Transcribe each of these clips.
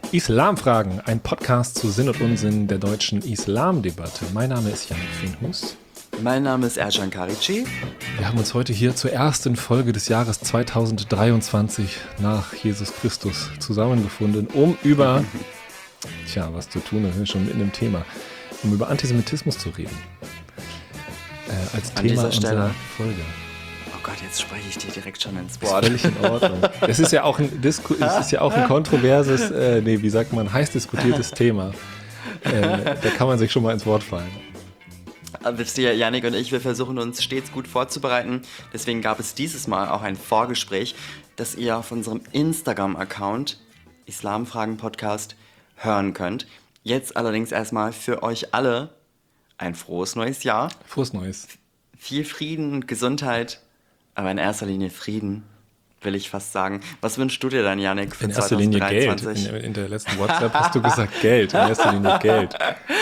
Islamfragen, ein Podcast zu Sinn und Unsinn der deutschen Islamdebatte. Mein Name ist Yannick Fenhus. Mein Name ist Ercan Karici. Wir haben uns heute hier zur ersten Folge des Jahres 2023 nach Jesus Christus zusammengefunden, um über, was zu tun, das ist schon mitten im Thema, um über Antisemitismus zu reden. Als An Thema dieser Stelle. unserer Folge. Oh Gott, jetzt spreche ich dir direkt schon ins Ist Wort. völlig in Ordnung. Es ist ja auch ein kontroverses, heiß diskutiertes Thema. Da kann man sich schon mal ins Wort fallen. Wisst ihr, Yannick und ich, wir versuchen uns stets gut vorzubereiten. Deswegen gab es dieses Mal auch ein Vorgespräch, das ihr auf unserem Instagram-Account Islamfragen-Podcast hören könnt. Jetzt allerdings erstmal für euch alle ein frohes neues Jahr. Frohes Neues. Viel Frieden und Gesundheit, aber in erster Linie Frieden, will ich fast sagen. Was wünschst du dir dann, Yannick, für In erster Linie 2023? Geld. In der letzten WhatsApp hast du gesagt Geld. In erster Linie Geld.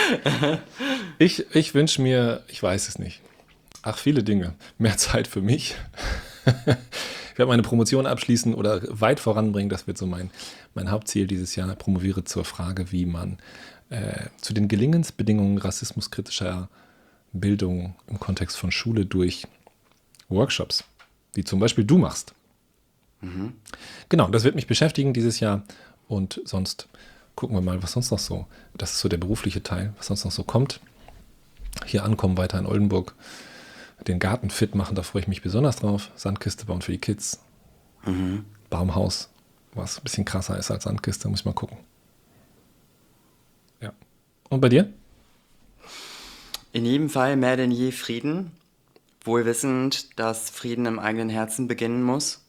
Ich wünsche mir, ich weiß es nicht, viele Dinge. Mehr Zeit für mich. Ich werde meine Promotion abschließen oder weit voranbringen. Das wird so mein Hauptziel dieses Jahr. Ich promoviere zur Frage, wie man zu den Gelingensbedingungen rassismuskritischer Bildung im Kontext von Schule durch Workshops, wie zum Beispiel du machst. Mhm. Genau, das wird mich beschäftigen dieses Jahr und sonst gucken wir mal, was sonst noch so, das ist so der berufliche Teil, was sonst noch so kommt. Hier ankommen, weiter in Oldenburg, den Garten fit machen, da freue ich mich besonders drauf. Sandkiste bauen für die Kids, Baumhaus, was ein bisschen krasser ist als Sandkiste, muss ich mal gucken. Ja. Und bei dir? In jedem Fall mehr denn je Frieden, wohl wissend, dass Frieden im eigenen Herzen beginnen muss.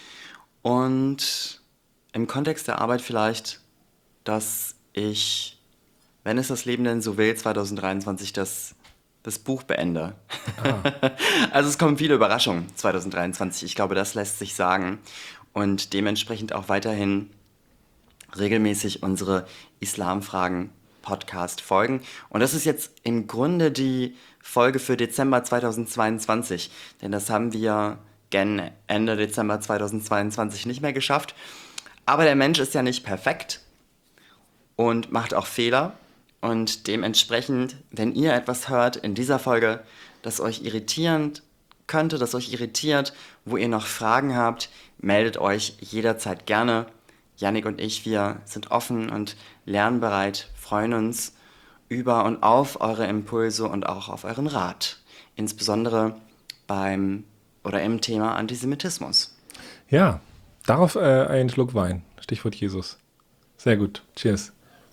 Und im Kontext der Arbeit vielleicht, dass ich, wenn es das Leben denn so will, 2023 das Buch beende. Also es kommen viele Überraschungen 2023. Ich glaube, das lässt sich sagen. Und dementsprechend auch weiterhin regelmäßig unsere Islamfragen-Podcast folgen. Und das ist jetzt im Grunde die Folge für Dezember 2022. Denn das haben wir gen Ende Dezember 2022 nicht mehr geschafft. Aber der Mensch ist ja nicht perfekt und macht auch Fehler. Und dementsprechend, wenn ihr etwas hört in dieser Folge, das euch irritieren könnte, das euch irritiert, wo ihr noch Fragen habt, meldet euch jederzeit gerne. Yannick und ich, wir sind offen und lernbereit, freuen uns über und auf eure Impulse und auch auf euren Rat. Insbesondere im Thema Antisemitismus. Ja, darauf einen Schluck Wein. Stichwort Jesus. Sehr gut. Cheers.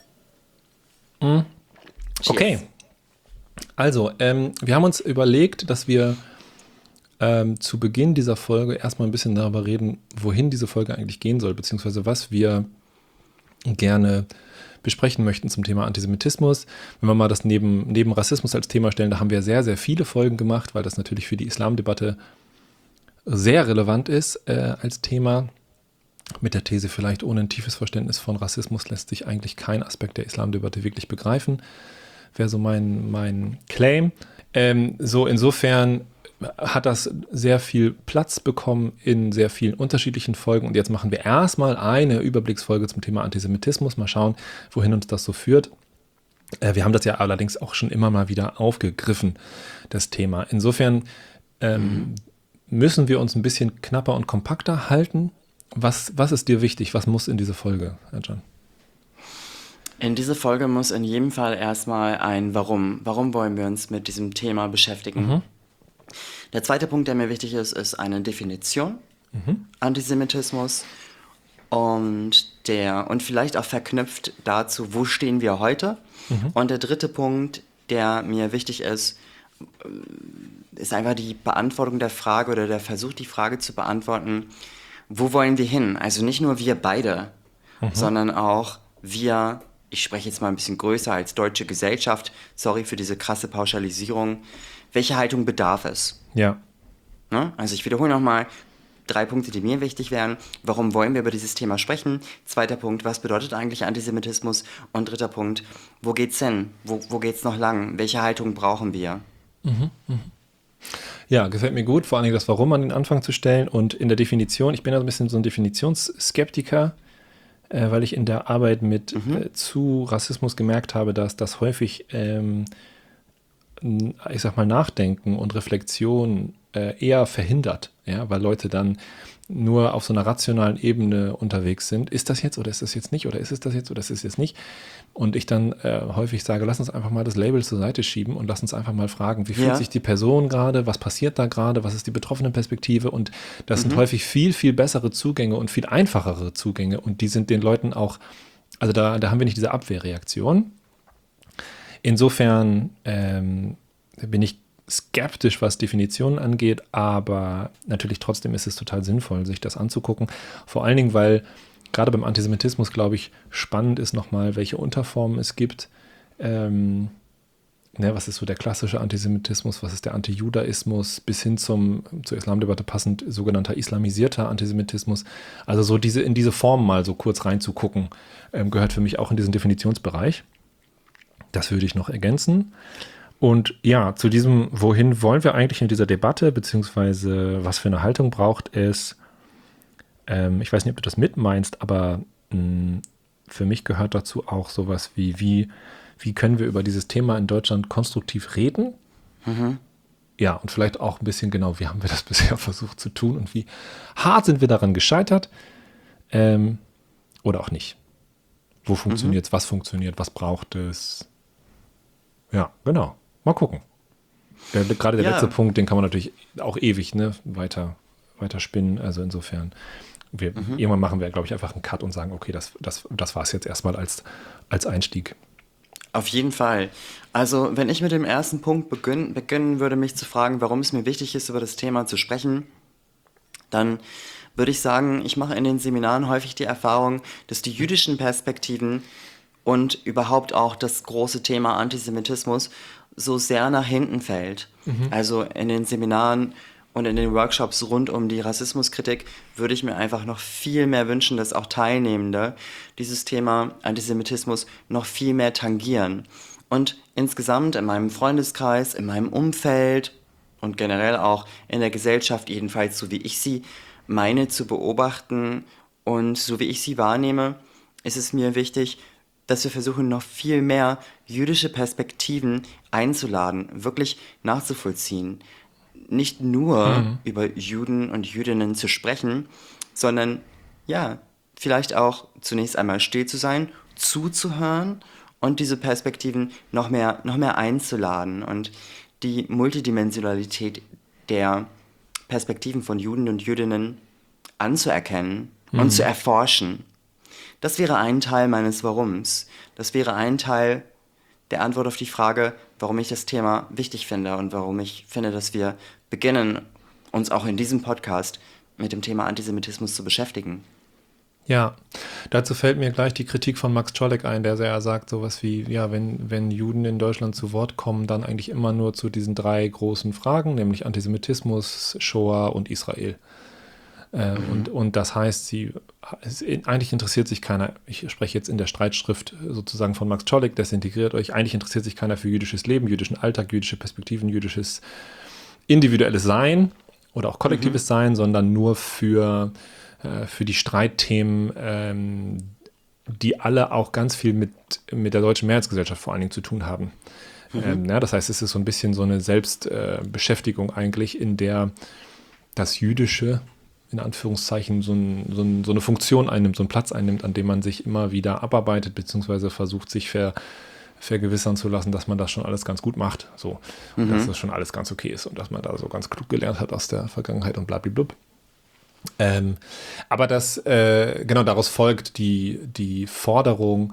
Cheers. Okay. Also, wir haben uns überlegt, dass wir zu Beginn dieser Folge erstmal ein bisschen darüber reden, wohin diese Folge eigentlich gehen soll, beziehungsweise was wir gerne besprechen möchten zum Thema Antisemitismus. Wenn wir mal das neben Rassismus als Thema stellen, da haben wir sehr, sehr viele Folgen gemacht, weil das natürlich für die Islamdebatte sehr relevant ist als Thema. Mit der These, vielleicht ohne ein tiefes Verständnis von Rassismus lässt sich eigentlich kein Aspekt der Islamdebatte wirklich begreifen. Wäre so mein Claim. Insofern hat das sehr viel Platz bekommen in sehr vielen unterschiedlichen Folgen. Und jetzt machen wir erstmal eine Überblicksfolge zum Thema Antisemitismus. Mal schauen, wohin uns das so führt. Wir haben das ja allerdings auch schon immer mal wieder aufgegriffen, das Thema. Insofern müssen wir uns ein bisschen knapper und kompakter halten. Was ist dir wichtig? Was muss in diese Folge, Ercan? In diese Folge muss in jedem Fall erstmal ein Warum. Warum wollen wir uns mit diesem Thema beschäftigen? Der zweite Punkt, der mir wichtig ist, ist eine Definition. Antisemitismus. Und vielleicht auch verknüpft dazu, wo stehen wir heute? Und der dritte Punkt, der mir wichtig ist einfach die Beantwortung der Frage oder der Versuch, die Frage zu beantworten, wo wollen wir hin? Also nicht nur wir beide, sondern auch wir, ich spreche jetzt mal ein bisschen größer als deutsche Gesellschaft, sorry für diese krasse Pauschalisierung, welche Haltung bedarf es? Ja. Ne? Also ich wiederhole nochmal 3 Punkte, die mir wichtig wären. Warum wollen wir über dieses Thema sprechen? Zweiter Punkt, was bedeutet eigentlich Antisemitismus? Und dritter Punkt, wo geht's hin? Wo geht's noch lang? Welche Haltung brauchen wir? Ja, gefällt mir gut, vor allem das Warum an den Anfang zu stellen und in der Definition, ich bin ja ein bisschen so ein Definitionsskeptiker, weil ich in der Arbeit mit zu Rassismus gemerkt habe, dass das häufig, ich sag mal, Nachdenken und Reflexion eher verhindert, ja, weil Leute dann nur auf so einer rationalen Ebene unterwegs sind. Ist das jetzt oder ist das jetzt nicht oder ist es das jetzt oder ist es jetzt nicht? Und ich dann häufig sage, lass uns einfach mal das Label zur Seite schieben und lass uns einfach mal fragen, wie fühlt sich die Person gerade, was passiert da gerade, was ist die betroffene Perspektive, und das sind häufig viel, viel bessere Zugänge und viel einfachere Zugänge, und die sind den Leuten auch, also da haben wir nicht diese Abwehrreaktion. Insofern bin ich skeptisch, was Definitionen angeht, aber natürlich trotzdem ist es total sinnvoll, sich das anzugucken. Vor allen Dingen, weil gerade beim Antisemitismus, glaube ich, spannend ist nochmal, welche Unterformen es gibt. Was ist so der klassische Antisemitismus, was ist der Antijudaismus, bis hin zur Islamdebatte passend sogenannter islamisierter Antisemitismus. Also so in diese Formen mal so kurz reinzugucken, gehört für mich auch in diesen Definitionsbereich. Das würde ich noch ergänzen. Und ja, zu diesem, wohin wollen wir eigentlich in dieser Debatte, beziehungsweise was für eine Haltung braucht es, ich weiß nicht, ob du das mitmeinst, aber für mich gehört dazu auch sowas wie können wir über dieses Thema in Deutschland konstruktiv reden? Ja, und vielleicht auch ein bisschen genau, wie haben wir das bisher versucht zu tun und wie hart sind wir daran gescheitert, oder auch nicht. Wo funktioniert es, was funktioniert, was braucht es? Ja, genau. Mal gucken. Gerade der letzte Punkt, den kann man natürlich auch ewig weiter spinnen. Also insofern, irgendwann machen wir, glaube ich, einfach einen Cut und sagen, okay, das war es jetzt erstmal als Einstieg. Auf jeden Fall. Also wenn ich mit dem ersten Punkt beginnen würde, mich zu fragen, warum es mir wichtig ist, über das Thema zu sprechen, dann würde ich sagen, ich mache in den Seminaren häufig die Erfahrung, dass die jüdischen Perspektiven und überhaupt auch das große Thema Antisemitismus so sehr nach hinten fällt. Also in den Seminaren und in den Workshops rund um die Rassismuskritik würde ich mir einfach noch viel mehr wünschen, dass auch Teilnehmende dieses Thema Antisemitismus noch viel mehr tangieren. Und insgesamt in meinem Freundeskreis, in meinem Umfeld und generell auch in der Gesellschaft, jedenfalls so wie ich sie meine zu beobachten und so wie ich sie wahrnehme, ist es mir wichtig, dass wir versuchen, noch viel mehr jüdische Perspektiven einzuladen, wirklich nachzuvollziehen. Nicht nur über Juden und Jüdinnen zu sprechen, sondern ja, vielleicht auch zunächst einmal still zu sein, zuzuhören und diese Perspektiven noch mehr einzuladen und die Multidimensionalität der Perspektiven von Juden und Jüdinnen anzuerkennen und zu erforschen. Das wäre ein Teil meines Warums. Das wäre ein Teil der Antwort auf die Frage, warum ich das Thema wichtig finde und warum ich finde, dass wir beginnen, uns auch in diesem Podcast mit dem Thema Antisemitismus zu beschäftigen. Ja, dazu fällt mir gleich die Kritik von Max Czolek ein, der sehr sagt sowas wie, ja, wenn Juden in Deutschland zu Wort kommen, dann eigentlich immer nur zu diesen 3 großen Fragen, nämlich Antisemitismus, Shoah und Israel. Und das heißt, eigentlich interessiert sich keiner, ich spreche jetzt in der Streitschrift sozusagen von Max Czolek, desintegriert euch, eigentlich interessiert sich keiner für jüdisches Leben, jüdischen Alltag, jüdische Perspektiven, jüdisches individuelles Sein oder auch kollektives Sein, sondern nur für die Streitthemen, die alle auch ganz viel mit der deutschen Mehrheitsgesellschaft vor allen Dingen zu tun haben. Das heißt, es ist so ein bisschen so eine Selbstbeschäftigung eigentlich, in der das Jüdische in Anführungszeichen so eine Funktion einnimmt, so einen Platz einnimmt, an dem man sich immer wieder abarbeitet, beziehungsweise versucht, sich vergewissern zu lassen, dass man das schon alles ganz gut macht, so, und dass das schon alles ganz okay ist und dass man da so ganz klug gelernt hat aus der Vergangenheit und blablablub. Aber das, genau daraus folgt die Forderung,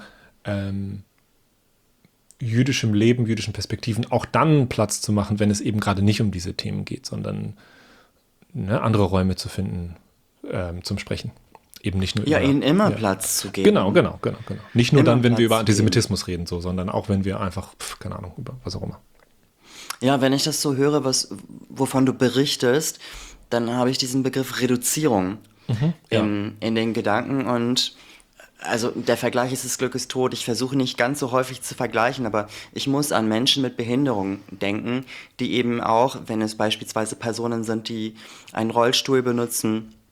jüdischem Leben, jüdischen Perspektiven auch dann Platz zu machen, wenn es eben gerade nicht um diese Themen geht, sondern andere Räume zu finden zum Sprechen. Eben nicht nur ihnen immer Platz zu geben. Genau. Nicht nur immer dann, wenn Platz wir über Antisemitismus reden, so, sondern auch, wenn wir einfach, keine Ahnung, über was auch immer. Ja, wenn ich das so höre, wovon du berichtest, dann habe ich diesen Begriff Reduzierung in den Gedanken, und also der Vergleich ist des Glückes tot. Ich versuche nicht ganz so häufig zu vergleichen, aber ich muss an Menschen mit Behinderung denken, die eben auch, wenn es beispielsweise Personen sind, die einen Rollstuhl benutzen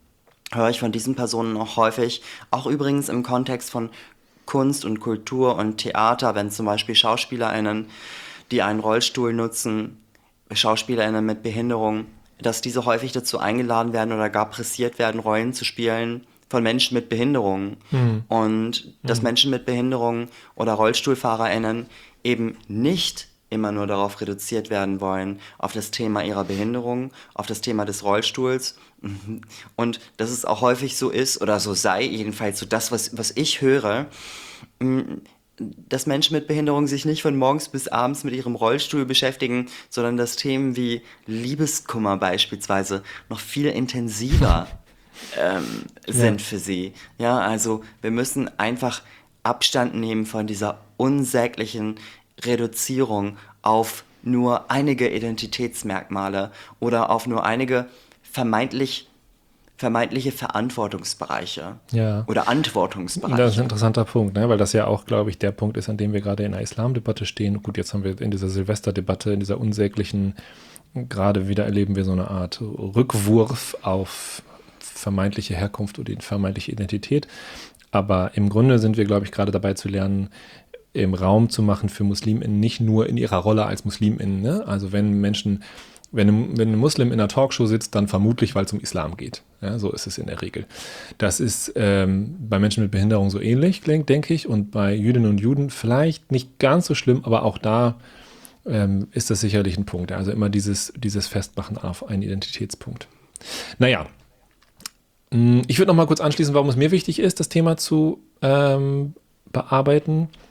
höre ich von diesen Personen auch häufig, auch übrigens im Kontext von Kunst und Kultur und Theater, wenn zum Beispiel SchauspielerInnen, die einen Rollstuhl nutzen, SchauspielerInnen mit Behinderung, dass diese häufig dazu eingeladen werden oder gar pressiert werden, Rollen zu spielen von Menschen mit Behinderung. Und dass Menschen mit Behinderung oder RollstuhlfahrerInnen eben nicht immer nur darauf reduziert werden wollen, auf das Thema ihrer Behinderung, auf das Thema des Rollstuhls. Und dass es auch häufig so ist, oder so sei, jedenfalls so das, was ich höre, dass Menschen mit Behinderung sich nicht von morgens bis abends mit ihrem Rollstuhl beschäftigen, sondern dass Themen wie Liebeskummer beispielsweise noch viel intensiver sind für sie. Ja, also wir müssen einfach Abstand nehmen von dieser unsäglichen Reduzierung auf nur einige Identitätsmerkmale oder auf nur einige vermeintliche Verantwortungsbereiche Ja. oder Das ist ein Antwortungsbereiche. interessanter Punkt, ne? Weil das ja auch, glaube ich, der Punkt ist, an dem wir gerade in der Islamdebatte stehen. Gut, jetzt haben wir in dieser Silvesterdebatte, in dieser unsäglichen, gerade wieder erleben wir so eine Art Rückwurf auf vermeintliche Herkunft oder die vermeintliche Identität. Aber im Grunde sind wir, glaube ich, gerade dabei zu lernen, im Raum zu machen für MuslimInnen, nicht nur in ihrer Rolle als MuslimInnen. Ne? Also wenn ein Muslim in einer Talkshow sitzt, dann vermutlich, weil es um Islam geht. Ja, so ist es in der Regel. Das ist bei Menschen mit Behinderung so ähnlich, denke ich, und bei Jüdinnen und Juden vielleicht nicht ganz so schlimm, aber auch da ist das sicherlich ein Punkt. Also immer dieses Festmachen auf einen Identitätspunkt. Naja, ich würde noch mal kurz anschließen, warum es mir wichtig ist, das Thema zu bearbeiten.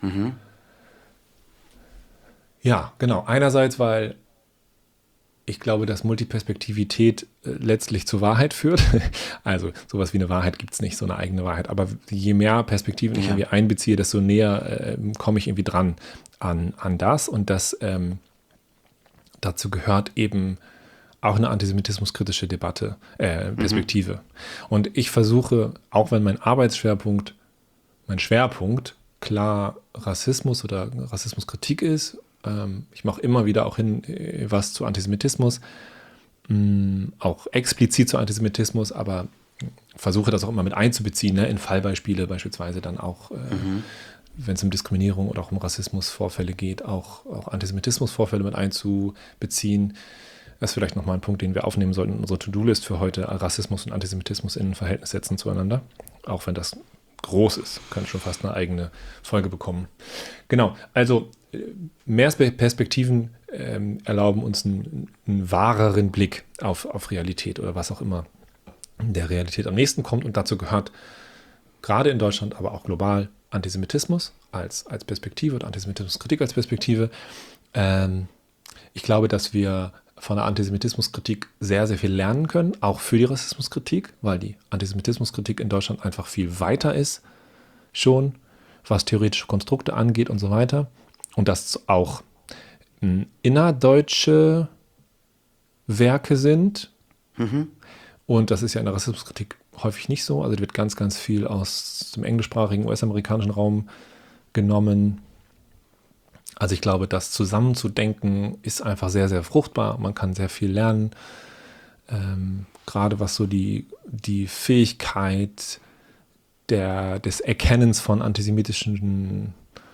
Ja, genau. Einerseits, weil ich glaube, dass Multiperspektivität letztlich zur Wahrheit führt. Also sowas wie eine Wahrheit gibt es nicht, so eine eigene Wahrheit. Aber je mehr Perspektiven ich irgendwie einbeziehe, desto näher komme ich irgendwie dran an das. Und das dazu gehört eben auch eine antisemitismuskritische Perspektive. Und ich versuche, auch wenn mein Schwerpunkt klar Rassismus oder Rassismuskritik ist, ich mache immer wieder auch was zu Antisemitismus, auch explizit zu Antisemitismus, aber versuche das auch immer mit einzubeziehen, ne, in Fallbeispiele beispielsweise dann auch, wenn es um Diskriminierung oder auch um Rassismusvorfälle geht, auch Antisemitismusvorfälle mit einzubeziehen. Das ist vielleicht nochmal ein Punkt, den wir aufnehmen sollten in unsere To-Do-List für heute, Rassismus und Antisemitismus in ein Verhältnis setzen zueinander, auch wenn das groß ist, kann schon fast eine eigene Folge bekommen. Genau, also mehr Perspektiven erlauben uns einen wahreren Blick auf Realität oder was auch immer der Realität am nächsten kommt. Und dazu gehört gerade in Deutschland, aber auch global Antisemitismus als Perspektive oder Antisemitismuskritik als Perspektive. Ich glaube, dass wir von der Antisemitismuskritik sehr, sehr viel lernen können, auch für die Rassismuskritik, weil die Antisemitismuskritik in Deutschland einfach viel weiter ist, schon, was theoretische Konstrukte angeht und so weiter. Und das auch innerdeutsche Werke sind. Und das ist ja in der Rassismuskritik häufig nicht so. Also da wird ganz, ganz viel aus dem englischsprachigen, US-amerikanischen Raum genommen. Also ich glaube, das zusammenzudenken ist einfach sehr, sehr fruchtbar. Man kann sehr viel lernen. Gerade was so die Fähigkeit des Erkennens von antisemitischen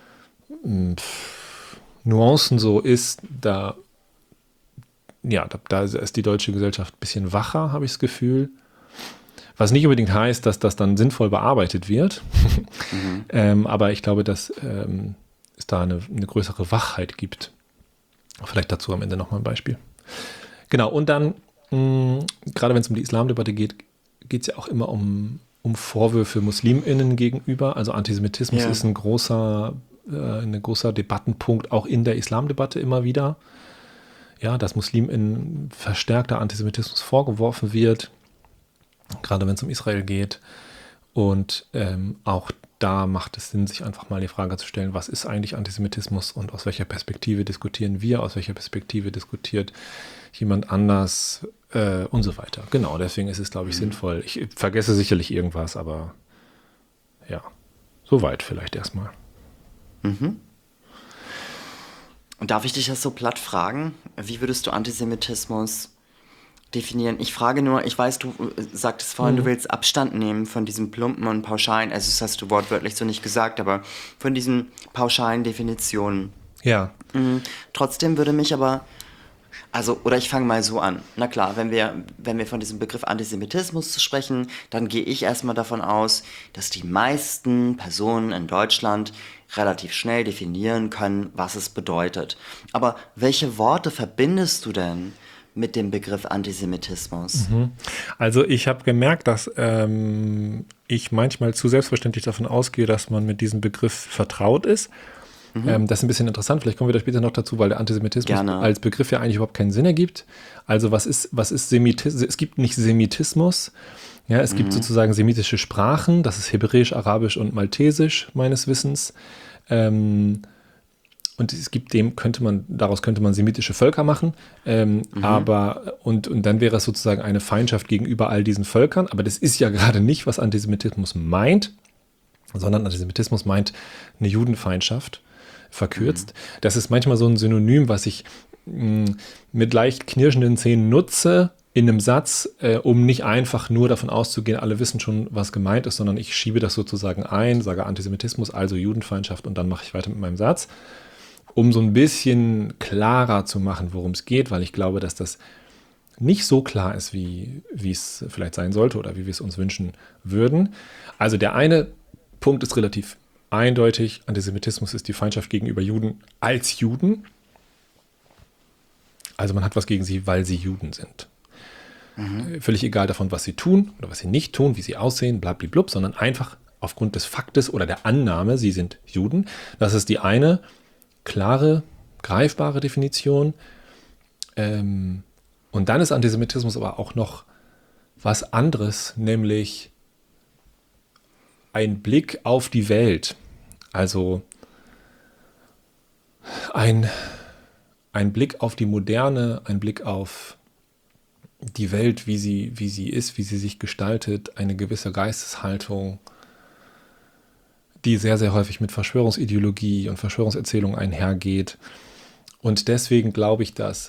Nuancen so ist, da ist die deutsche Gesellschaft ein bisschen wacher, habe ich das Gefühl. Was nicht unbedingt heißt, dass das dann sinnvoll bearbeitet wird. Aber ich glaube, dass es da eine größere Wachheit gibt. Vielleicht dazu am Ende nochmal ein Beispiel. Genau, und dann, gerade wenn es um die Islamdebatte geht, geht es ja auch immer um Vorwürfe MuslimInnen gegenüber. Also Antisemitismus ist ein großer Debattenpunkt, auch in der Islamdebatte immer wieder. Ja, dass MuslimInnen verstärkter Antisemitismus vorgeworfen wird, gerade wenn es um Israel geht. Und auch da macht es Sinn, sich einfach mal die Frage zu stellen, was ist eigentlich Antisemitismus und aus welcher Perspektive diskutieren wir, aus welcher Perspektive diskutiert jemand anders und so weiter. Genau, deswegen ist es, glaube ich, sinnvoll. Ich vergesse sicherlich irgendwas, aber ja, soweit vielleicht erstmal. Und darf ich dich das so platt fragen? Wie würdest du Antisemitismus definieren. Ich frage nur, ich weiß, du sagtest vorhin, du willst Abstand nehmen von diesem plumpen und pauschalen, also das hast du wortwörtlich so nicht gesagt, aber von diesen pauschalen Definitionen. Ja. Trotzdem würde mich aber, also, oder ich fange mal so an. Na klar, wenn wir von diesem Begriff Antisemitismus sprechen, dann gehe ich erstmal davon aus, dass die meisten Personen in Deutschland relativ schnell definieren können, was es bedeutet. Aber welche Worte verbindest du denn mit dem Begriff Antisemitismus? Also ich habe gemerkt, dass ich manchmal zu selbstverständlich davon ausgehe, dass man mit diesem Begriff vertraut ist. Das ist ein bisschen interessant, vielleicht kommen wir da später noch dazu, weil der Antisemitismus Gerne. als Begriff ja eigentlich überhaupt keinen Sinn ergibt. Also was ist Semitismus? Es gibt nicht Semitismus, ja, es gibt sozusagen semitische Sprachen, das ist Hebräisch, Arabisch und Maltesisch meines Wissens. Und es gibt daraus könnte man semitische Völker machen, aber und dann wäre es sozusagen eine Feindschaft gegenüber all diesen Völkern, aber das ist ja gerade nicht, was Antisemitismus meint, sondern Antisemitismus meint eine Judenfeindschaft, verkürzt. Das ist manchmal so ein Synonym, was ich mit leicht knirschenden Zähnen nutze in einem Satz, um nicht einfach nur davon auszugehen, alle wissen schon, was gemeint ist, sondern ich schiebe das sozusagen ein, sage Antisemitismus, also Judenfeindschaft und dann mache ich weiter mit meinem Satz, um so ein bisschen klarer zu machen, worum es geht, weil ich glaube, dass das nicht so klar ist, wie es vielleicht sein sollte oder wie wir es uns wünschen würden. Also der eine Punkt ist relativ eindeutig, Antisemitismus ist die Feindschaft gegenüber Juden als Juden. Also man hat was gegen sie, weil sie Juden sind. Völlig egal davon, was sie tun oder was sie nicht tun, wie sie aussehen, blablablub, sondern einfach aufgrund des Faktes oder der Annahme, sie sind Juden. Das ist die eine klare, greifbare Definition. Und dann ist Antisemitismus aber auch noch was anderes, nämlich ein Blick auf die Welt. Also ein Blick auf die Moderne, ein Blick auf die Welt, wie sie ist, wie sie sich gestaltet, eine gewisse Geisteshaltung, die sehr, sehr häufig mit Verschwörungsideologie und Verschwörungserzählung einhergeht. Und deswegen glaube ich, dass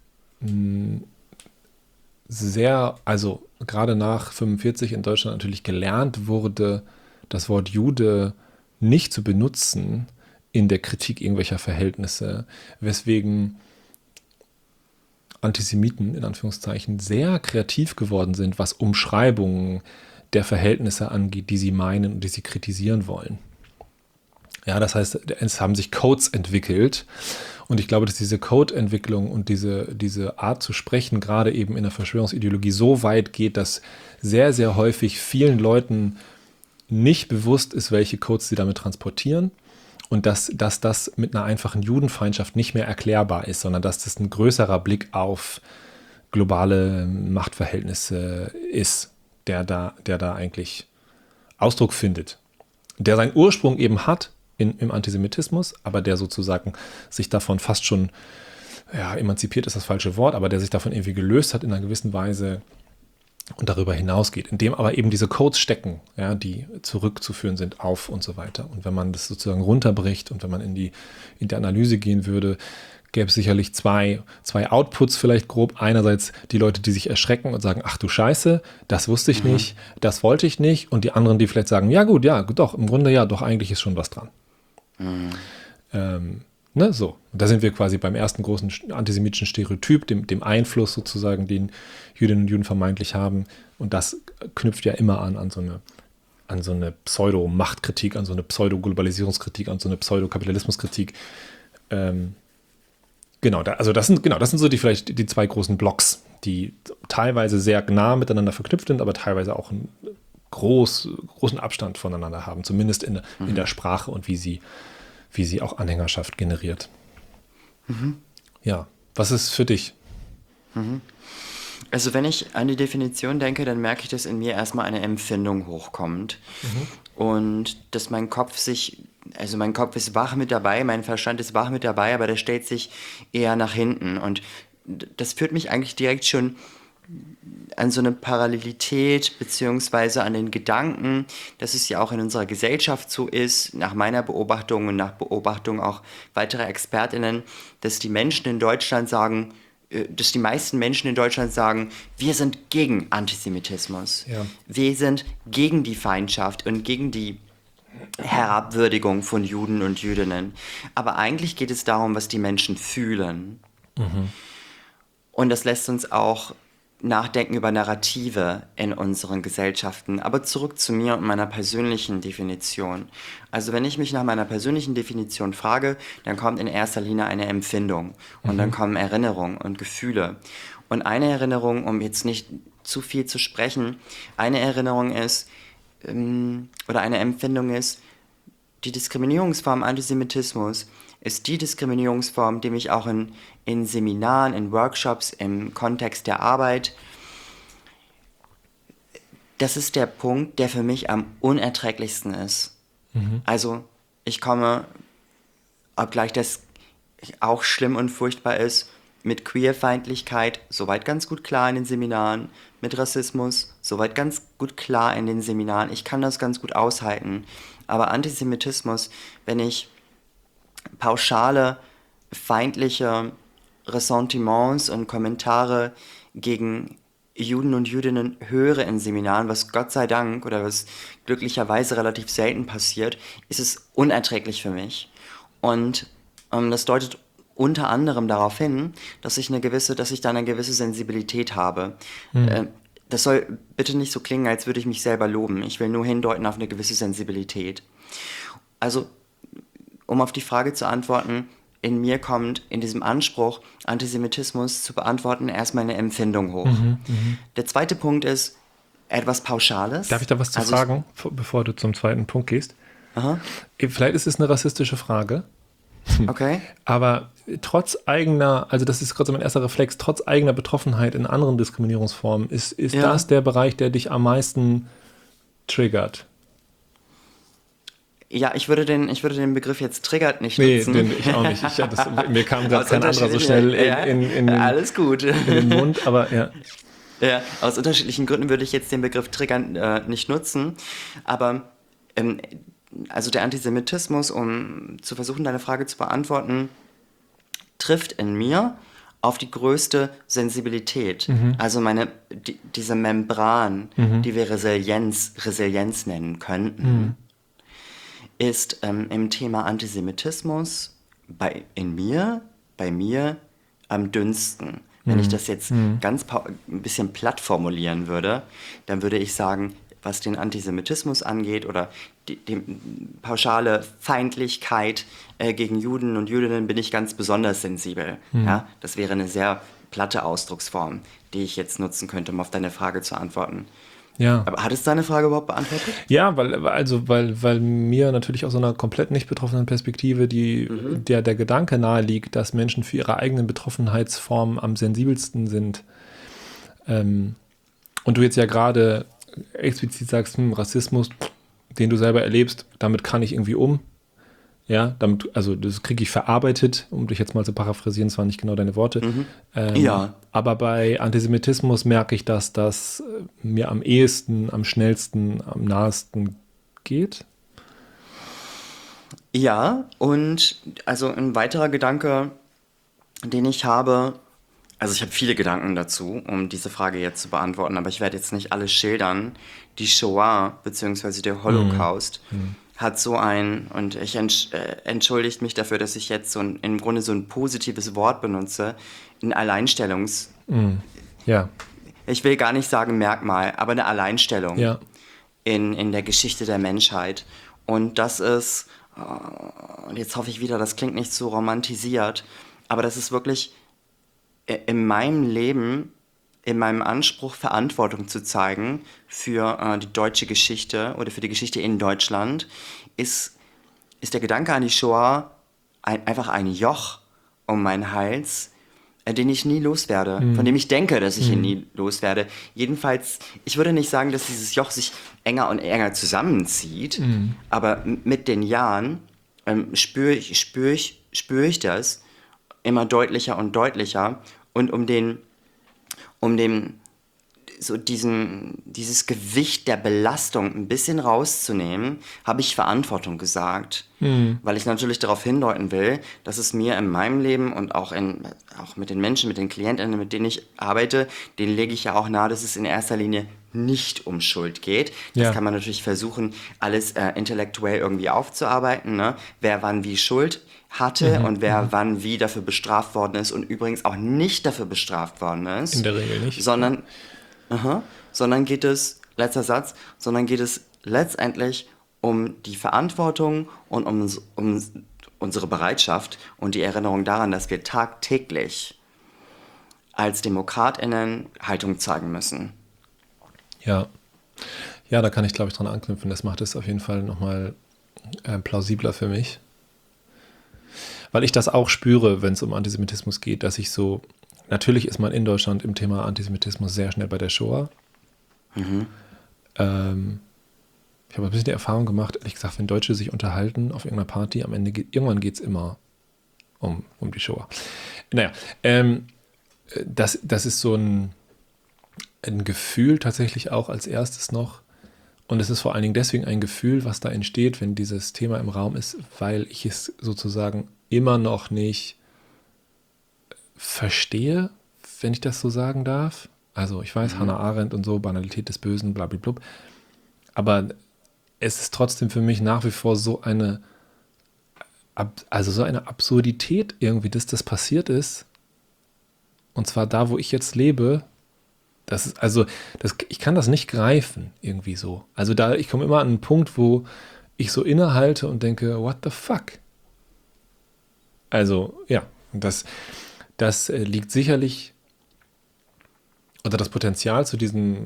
also gerade nach 45 in Deutschland natürlich gelernt wurde, das Wort Jude nicht zu benutzen in der Kritik irgendwelcher Verhältnisse, weswegen Antisemiten in Anführungszeichen sehr kreativ geworden sind, was Umschreibungen der Verhältnisse angeht, die sie meinen und die sie kritisieren wollen. Ja, das heißt, es haben sich Codes entwickelt und ich glaube, dass diese Code-Entwicklung und diese Art zu sprechen gerade eben in der Verschwörungsideologie so weit geht, dass sehr, sehr häufig vielen Leuten nicht bewusst ist, welche Codes sie damit transportieren und dass das mit einer einfachen Judenfeindschaft nicht mehr erklärbar ist, sondern dass das ein größerer Blick auf globale Machtverhältnisse ist, der da eigentlich Ausdruck findet. Der seinen Ursprung eben hat im Antisemitismus, aber der sozusagen sich davon fast schon, ja, emanzipiert ist das falsche Wort, aber der sich davon irgendwie gelöst hat in einer gewissen Weise und darüber hinausgeht, in dem aber eben diese Codes stecken, ja, die zurückzuführen sind auf und so weiter. Und wenn man das sozusagen runterbricht und wenn man in die Analyse gehen würde, gäbe es sicherlich zwei Outputs vielleicht grob. Einerseits die Leute, die sich erschrecken und sagen, ach du Scheiße, das wusste ich nicht, das wollte ich nicht. Und die anderen, die vielleicht sagen, ja gut, ja, doch, im Grunde ja, doch, eigentlich ist schon was dran. So. Und da sind wir quasi beim ersten großen antisemitischen Stereotyp, dem Einfluss sozusagen, den Jüdinnen und Juden vermeintlich haben. Und das knüpft ja immer an so eine Pseudo-Machtkritik, an so eine Pseudo-Globalisierungskritik, an so eine Pseudo-Kapitalismuskritik. Das sind so vielleicht die zwei großen Blocks, die teilweise sehr nah miteinander verknüpft sind, aber teilweise auch einen großen Abstand voneinander haben, zumindest in der Sprache und wie sie auch Anhängerschaft generiert. Ja, was ist für dich? Also wenn ich an die Definition denke, dann merke ich, dass in mir erstmal eine Empfindung hochkommt. Und dass mein Kopf ist wach mit dabei, mein Verstand ist wach mit dabei, aber der stellt sich eher nach hinten. Und das führt mich eigentlich direkt schon an so eine Parallelität beziehungsweise an den Gedanken, dass es ja auch in unserer Gesellschaft so ist, nach meiner Beobachtung und nach Beobachtung auch weiterer ExpertInnen, dass die Menschen in Deutschland sagen, dass die meisten Menschen in Deutschland sagen, wir sind gegen Antisemitismus. Ja. Wir sind gegen die Feindschaft und gegen die Herabwürdigung von Juden und Jüdinnen. Aber eigentlich geht es darum, was die Menschen fühlen. Und das lässt uns auch nachdenken über Narrative in unseren Gesellschaften. Aber zurück zu mir und meiner persönlichen Definition. Also wenn ich mich nach meiner persönlichen Definition frage, dann kommt in erster Linie eine Empfindung. Und dann kommen Erinnerungen und Gefühle. Und eine Erinnerung, um jetzt nicht zu viel zu sprechen, eine Erinnerung ist, oder eine Empfindung ist, die Diskriminierungsform Antisemitismus ist die Diskriminierungsform, die mich auch in Seminaren, in Workshops, im Kontext der Arbeit, das ist der Punkt, der für mich am unerträglichsten ist. Also ich komme, obgleich das auch schlimm und furchtbar ist, mit Queerfeindlichkeit soweit ganz gut klar in den Seminaren, mit Rassismus soweit ganz gut klar in den Seminaren. Ich kann das ganz gut aushalten. Aber Antisemitismus, wenn ich pauschale, feindliche Ressentiments und Kommentare gegen Juden und Jüdinnen höre in Seminaren, was Gott sei Dank oder was glücklicherweise relativ selten passiert, ist es unerträglich für mich. Und das deutet unter anderem darauf hin, dass ich da eine gewisse Sensibilität habe. Das soll bitte nicht so klingen, als würde ich mich selber loben. Ich will nur hindeuten auf eine gewisse Sensibilität. Also, um auf die Frage zu antworten, in mir kommt in diesem Anspruch, Antisemitismus zu beantworten, erstmal eine Empfindung hoch. Der zweite Punkt ist etwas Pauschales. Darf ich da was zu fragen, bevor du zum zweiten Punkt gehst? Vielleicht ist es eine rassistische Frage. Okay. Aber trotz eigener, also das ist gerade so mein erster Reflex, trotz eigener Betroffenheit in anderen Diskriminierungsformen, ist das der Bereich, der dich am meisten triggert? Ja, ich würde den Begriff jetzt triggert nicht nutzen. Nee, ich auch nicht. Mir kam gerade kein anderer so schnell in alles gut. In den Mund, aber ja. Ja, aus unterschiedlichen Gründen würde ich jetzt den Begriff triggern nicht nutzen. Aber also der Antisemitismus, um zu versuchen, deine Frage zu beantworten, trifft in mir auf die größte Sensibilität. Also diese Membran, die wir Resilienz nennen könnten, ist im Thema Antisemitismus bei mir am dünnsten. Wenn ich das jetzt ganz ein bisschen platt formulieren würde, dann würde ich sagen, was den Antisemitismus angeht oder die pauschale Feindlichkeit gegen Juden und Jüdinnen, bin ich ganz besonders sensibel. Ja? Das wäre eine sehr platte Ausdrucksform, die ich jetzt nutzen könnte, um auf deine Frage zu antworten. Ja. Aber hat es deine Frage überhaupt beantwortet? Ja, weil mir natürlich aus so einer komplett nicht betroffenen Perspektive der Gedanke nahe liegt, dass Menschen für ihre eigenen Betroffenheitsformen am sensibelsten sind. Und du jetzt ja gerade explizit sagst, Rassismus, den du selber erlebst, damit kann ich irgendwie um. Ja, also das kriege ich verarbeitet, um dich jetzt mal zu paraphrasieren, zwar nicht genau deine Worte. Ja. Aber bei Antisemitismus merke ich, dass das mir am ehesten, am schnellsten, am nahesten geht. Ja, und also ein weiterer Gedanke, den ich habe, also ich habe viele Gedanken dazu, um diese Frage jetzt zu beantworten, aber ich werde jetzt nicht alles schildern. Die Shoah bzw. der Holocaust hat und ich entschuldige mich dafür, dass ich jetzt im Grunde so ein positives Wort benutze, ein Ja. Ich will gar nicht sagen Merkmal, aber eine Alleinstellung Ja. in der Geschichte der Menschheit. Und das ist, und jetzt hoffe ich wieder, das klingt nicht so romantisiert, aber das ist wirklich in meinem Leben, in meinem Anspruch, Verantwortung zu zeigen für die deutsche Geschichte oder für die Geschichte in Deutschland, ist der Gedanke an die Shoah einfach ein Joch um meinen Hals, den ich nie loswerde, von dem ich denke, dass ich ihn nie loswerde. Jedenfalls, ich würde nicht sagen, dass dieses Joch sich enger und enger zusammenzieht, aber mit den Jahren spüre ich das immer deutlicher und deutlicher. Und um dem so dieses Gewicht der Belastung ein bisschen rauszunehmen, habe ich Verantwortung gesagt. Weil ich natürlich darauf hindeuten will, dass es mir in meinem Leben und auch mit den Menschen, mit den Klientinnen, mit denen ich arbeite, denen lege ich ja auch nahe, dass es in erster Linie nicht um Schuld geht. Das kann man natürlich versuchen, alles intellektuell irgendwie aufzuarbeiten, ne? Wer wann wie Schuld hatte und wer wann wie dafür bestraft worden ist und übrigens auch nicht dafür bestraft worden ist. In der Regel nicht. Sondern geht es, letzter Satz, sondern geht es letztendlich um die Verantwortung und um unsere Bereitschaft und die Erinnerung daran, dass wir tagtäglich als DemokratInnen Haltung zeigen müssen. Ja. Ja, da kann ich, glaube ich, dran anknüpfen. Das macht es auf jeden Fall nochmal plausibler für mich. Weil ich das auch spüre, wenn es um Antisemitismus geht, dass ich so, natürlich ist man in Deutschland im Thema Antisemitismus sehr schnell bei der Shoah. Ich habe ein bisschen die Erfahrung gemacht, ehrlich gesagt, wenn Deutsche sich unterhalten auf irgendeiner Party, am Ende irgendwann geht es immer um die Shoah. Naja, das ist so ein Gefühl tatsächlich auch als erstes noch. Und es ist vor allen Dingen deswegen ein Gefühl, was da entsteht, wenn dieses Thema im Raum ist, weil ich es sozusagen immer noch nicht verstehe, wenn ich das so sagen darf. Also ich weiß, Hannah Arendt und so, Banalität des Bösen, blablabla. Aber es ist trotzdem für mich nach wie vor so eine Absurdität irgendwie, dass das passiert ist. Und zwar da, wo ich jetzt lebe. Ich kann das nicht greifen, irgendwie so. Also ich komme immer an einen Punkt, wo ich so innehalte und denke, what the fuck? Also, ja, das liegt sicherlich, oder das Potenzial zu diesem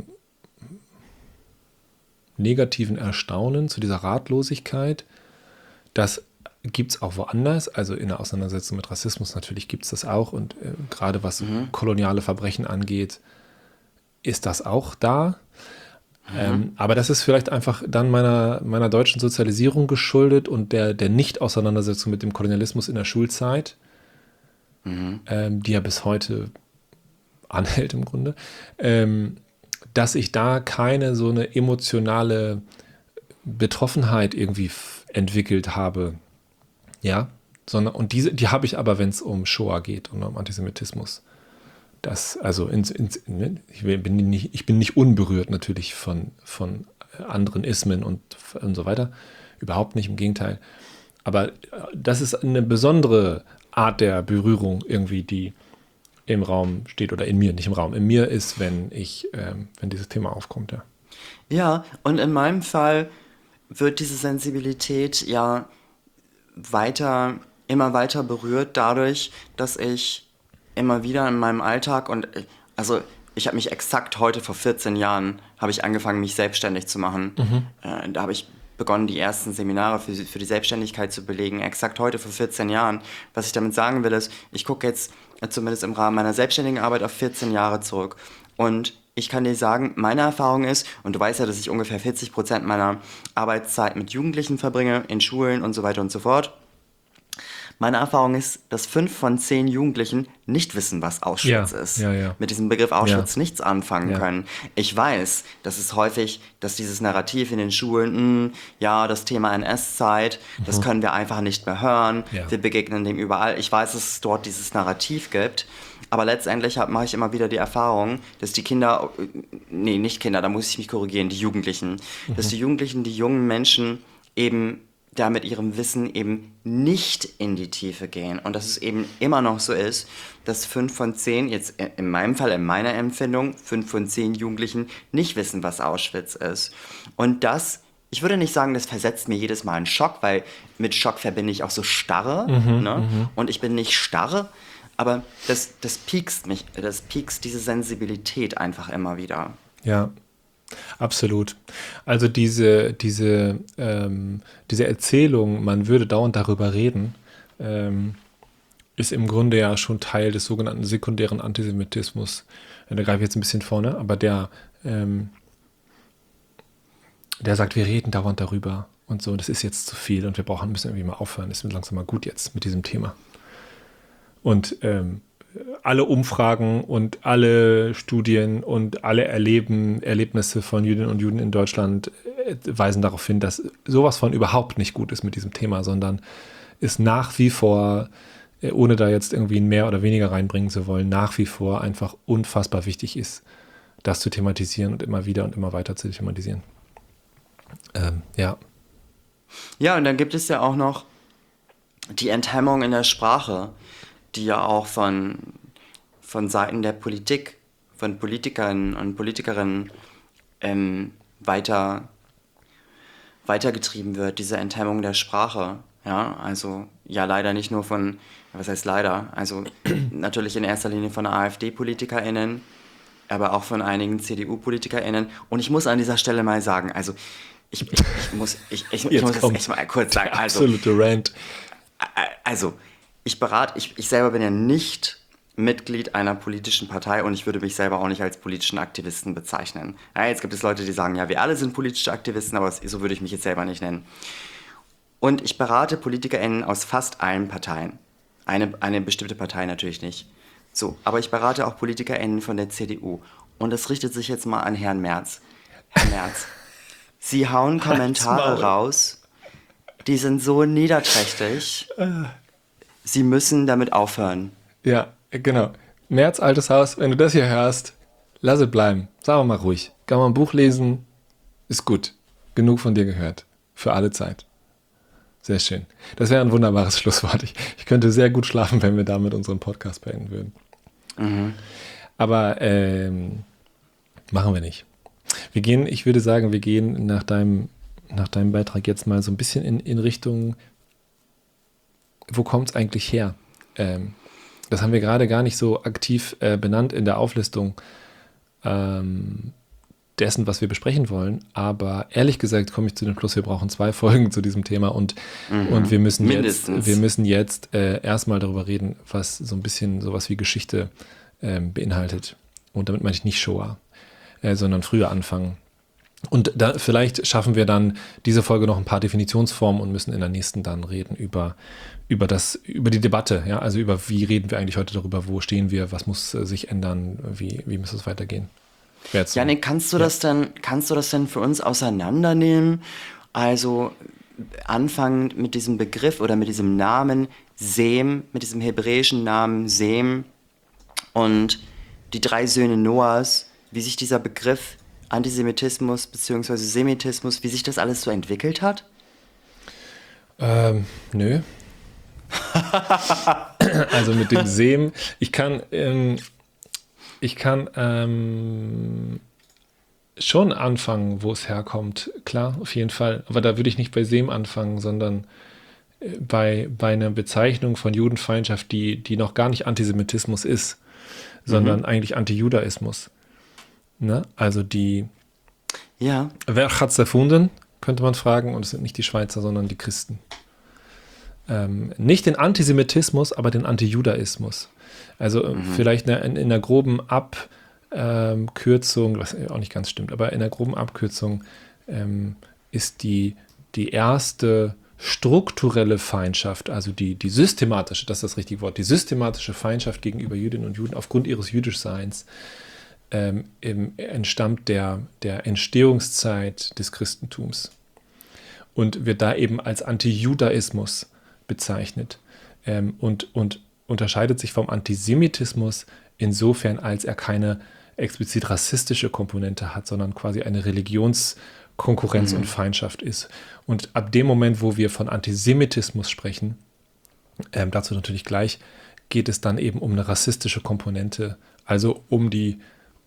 negativen Erstaunen, zu dieser Ratlosigkeit, das gibt es auch woanders, also in der Auseinandersetzung mit Rassismus natürlich gibt es das auch und gerade was koloniale Verbrechen angeht, ist das auch da. Aber das ist vielleicht einfach dann meiner deutschen Sozialisierung geschuldet und der Nicht-Auseinandersetzung mit dem Kolonialismus in der Schulzeit, die ja bis heute anhält im Grunde, dass ich da keine so eine emotionale Betroffenheit irgendwie entwickelt habe. Ja, und die habe ich aber, wenn es um Shoah geht und um Antisemitismus. Ich bin nicht unberührt natürlich von anderen Ismen und so weiter. Überhaupt nicht, im Gegenteil. Aber das ist eine besondere Art der Berührung irgendwie, die im Raum steht oder in mir, nicht im Raum. In mir ist, wenn dieses Thema aufkommt, ja. Ja, und in meinem Fall wird diese Sensibilität ja immer weiter berührt dadurch, dass ich immer wieder in meinem Alltag ich habe mich exakt heute vor 14 Jahren habe ich angefangen, mich selbstständig zu machen. Da habe ich begonnen, die ersten Seminare für die Selbstständigkeit zu belegen. Exakt heute vor 14 Jahren. Was ich damit sagen will, ist, ich gucke jetzt zumindest im Rahmen meiner selbstständigen Arbeit auf 14 Jahre zurück. Und ich kann dir sagen, meine Erfahrung ist, und du weißt ja, dass ich ungefähr 40% meiner Arbeitszeit mit Jugendlichen verbringe, in Schulen und so weiter und so fort. Meine Erfahrung ist, dass 5 von 10 Jugendlichen nicht wissen, was Auschwitz ist. Ja. Mit diesem Begriff Auschwitz nichts anfangen können. Ich weiß, dass dieses Narrativ in den Schulen, das Thema NS-Zeit, das können wir einfach nicht mehr hören. Ja. Wir begegnen dem überall. Ich weiß, dass es dort dieses Narrativ gibt. Aber letztendlich mache ich immer wieder die Erfahrung, dass die Kinder, nicht Kinder, da muss ich mich korrigieren, die Jugendlichen, dass die Jugendlichen, die jungen Menschen eben da mit ihrem Wissen eben nicht in die Tiefe gehen. Und dass es eben immer noch so ist, dass 5 von 10, jetzt in meinem Fall, in meiner Empfindung, 5 von 10 Jugendlichen nicht wissen, was Auschwitz ist. Und ich würde nicht sagen, das versetzt mir jedes Mal einen Schock, weil mit Schock verbinde ich auch so Starre. Und ich bin nicht starr, aber das piekst mich, das piekst diese Sensibilität einfach immer wieder. Ja. Absolut. Also diese Erzählung, man würde dauernd darüber reden, ist im Grunde ja schon Teil des sogenannten sekundären Antisemitismus. Da greife ich jetzt ein bisschen vorne, aber der sagt, wir reden dauernd darüber und so, das ist jetzt zu viel und müssen irgendwie mal aufhören, es wird langsam mal gut jetzt mit diesem Thema. Und alle Umfragen und alle Studien und alle Erlebnisse von Jüdinnen und Juden in Deutschland weisen darauf hin, dass sowas von überhaupt nicht gut ist mit diesem Thema, sondern ist nach wie vor, ohne da jetzt irgendwie ein mehr oder weniger reinbringen zu wollen, nach wie vor einfach unfassbar wichtig ist, das zu thematisieren und immer wieder und immer weiter zu thematisieren. Ja. Ja, und dann gibt es ja auch noch die Enthemmung in der Sprache, die ja auch von Seiten der Politik, von Politikern und Politikerinnen weitergetrieben wird, diese Enthemmung der Sprache. Ja, also ja leider nicht nur von, was heißt leider, also natürlich in erster Linie von AfD-PolitikerInnen, aber auch von einigen CDU-PolitikerInnen. Und ich muss an dieser Stelle mal sagen, also ich muss das echt mal kurz sagen. Absolute Rant. Also, ich selber bin ja nicht Mitglied einer politischen Partei und ich würde mich selber auch nicht als politischen Aktivisten bezeichnen. Ja, jetzt gibt es Leute, die sagen, ja, wir alle sind politische Aktivisten, aber so würde ich mich jetzt selber nicht nennen. Und ich berate PolitikerInnen aus fast allen Parteien. Eine bestimmte Partei natürlich nicht. So, aber ich berate auch PolitikerInnen von der CDU. Und das richtet sich jetzt mal an Herrn Merz. Herr Merz, Sie hauen Kommentare raus, die sind so niederträchtig. Sie müssen damit aufhören. Ja, genau. Merz, altes Haus, wenn du das hier hörst, lass es bleiben. Sag mal ruhig. Kann man ein Buch lesen, ist gut. Genug von dir gehört. Für alle Zeit. Sehr schön. Das wäre ein wunderbares Schlusswort. Ich könnte sehr gut schlafen, wenn wir damit unseren Podcast beenden würden. Mhm. Aber machen wir nicht. Ich würde sagen, wir gehen nach deinem Beitrag jetzt mal so ein bisschen in Richtung, wo kommt es eigentlich her? Das haben wir gerade gar nicht so aktiv benannt in der Auflistung dessen, was wir besprechen wollen. Aber ehrlich gesagt komme ich zu dem Schluss, wir brauchen 2 Folgen zu diesem Thema und wir müssen jetzt erstmal darüber reden, was so ein bisschen sowas wie Geschichte beinhaltet. Und damit meine ich nicht Shoah, sondern früher anfangen. Und da, vielleicht schaffen wir dann diese Folge noch ein paar Definitionsformen und müssen in der nächsten dann reden über die Debatte, ja, also über wie reden wir eigentlich heute darüber, wo stehen wir, was muss sich ändern, wie muss es weitergehen. Janik, kannst du das denn für uns auseinandernehmen? Also anfangen mit diesem Begriff oder mit diesem Namen Sem, mit diesem hebräischen Namen Sem und die 3 Söhne Noahs, wie sich dieser Begriff Antisemitismus bzw. Semitismus, wie sich das alles so entwickelt hat? Nö. Also mit dem Sem, ich kann schon anfangen, wo es herkommt, klar, auf jeden Fall. Aber da würde ich nicht bei Sem anfangen, sondern bei einer Bezeichnung von Judenfeindschaft, die noch gar nicht Antisemitismus ist, sondern eigentlich Antijudaismus. Ne? Also wer hat's erfunden, könnte man fragen, und es sind nicht die Schweizer, sondern die Christen. Nicht den Antisemitismus, aber den Antijudaismus. Also vielleicht in einer groben Abkürzung, was auch nicht ganz stimmt, aber in einer groben Abkürzung ist die erste strukturelle Feindschaft, also die systematische, das ist das richtige Wort, die systematische Feindschaft gegenüber Jüdinnen und Juden aufgrund ihres Jüdischseins entstammt der Entstehungszeit des Christentums und wird da eben als Antijudaismus bezeichnet und unterscheidet sich vom Antisemitismus insofern, als er keine explizit rassistische Komponente hat, sondern quasi eine Religionskonkurrenz und Feindschaft ist. Und ab dem Moment, wo wir von Antisemitismus sprechen, dazu natürlich gleich, geht es dann eben um eine rassistische Komponente, also um die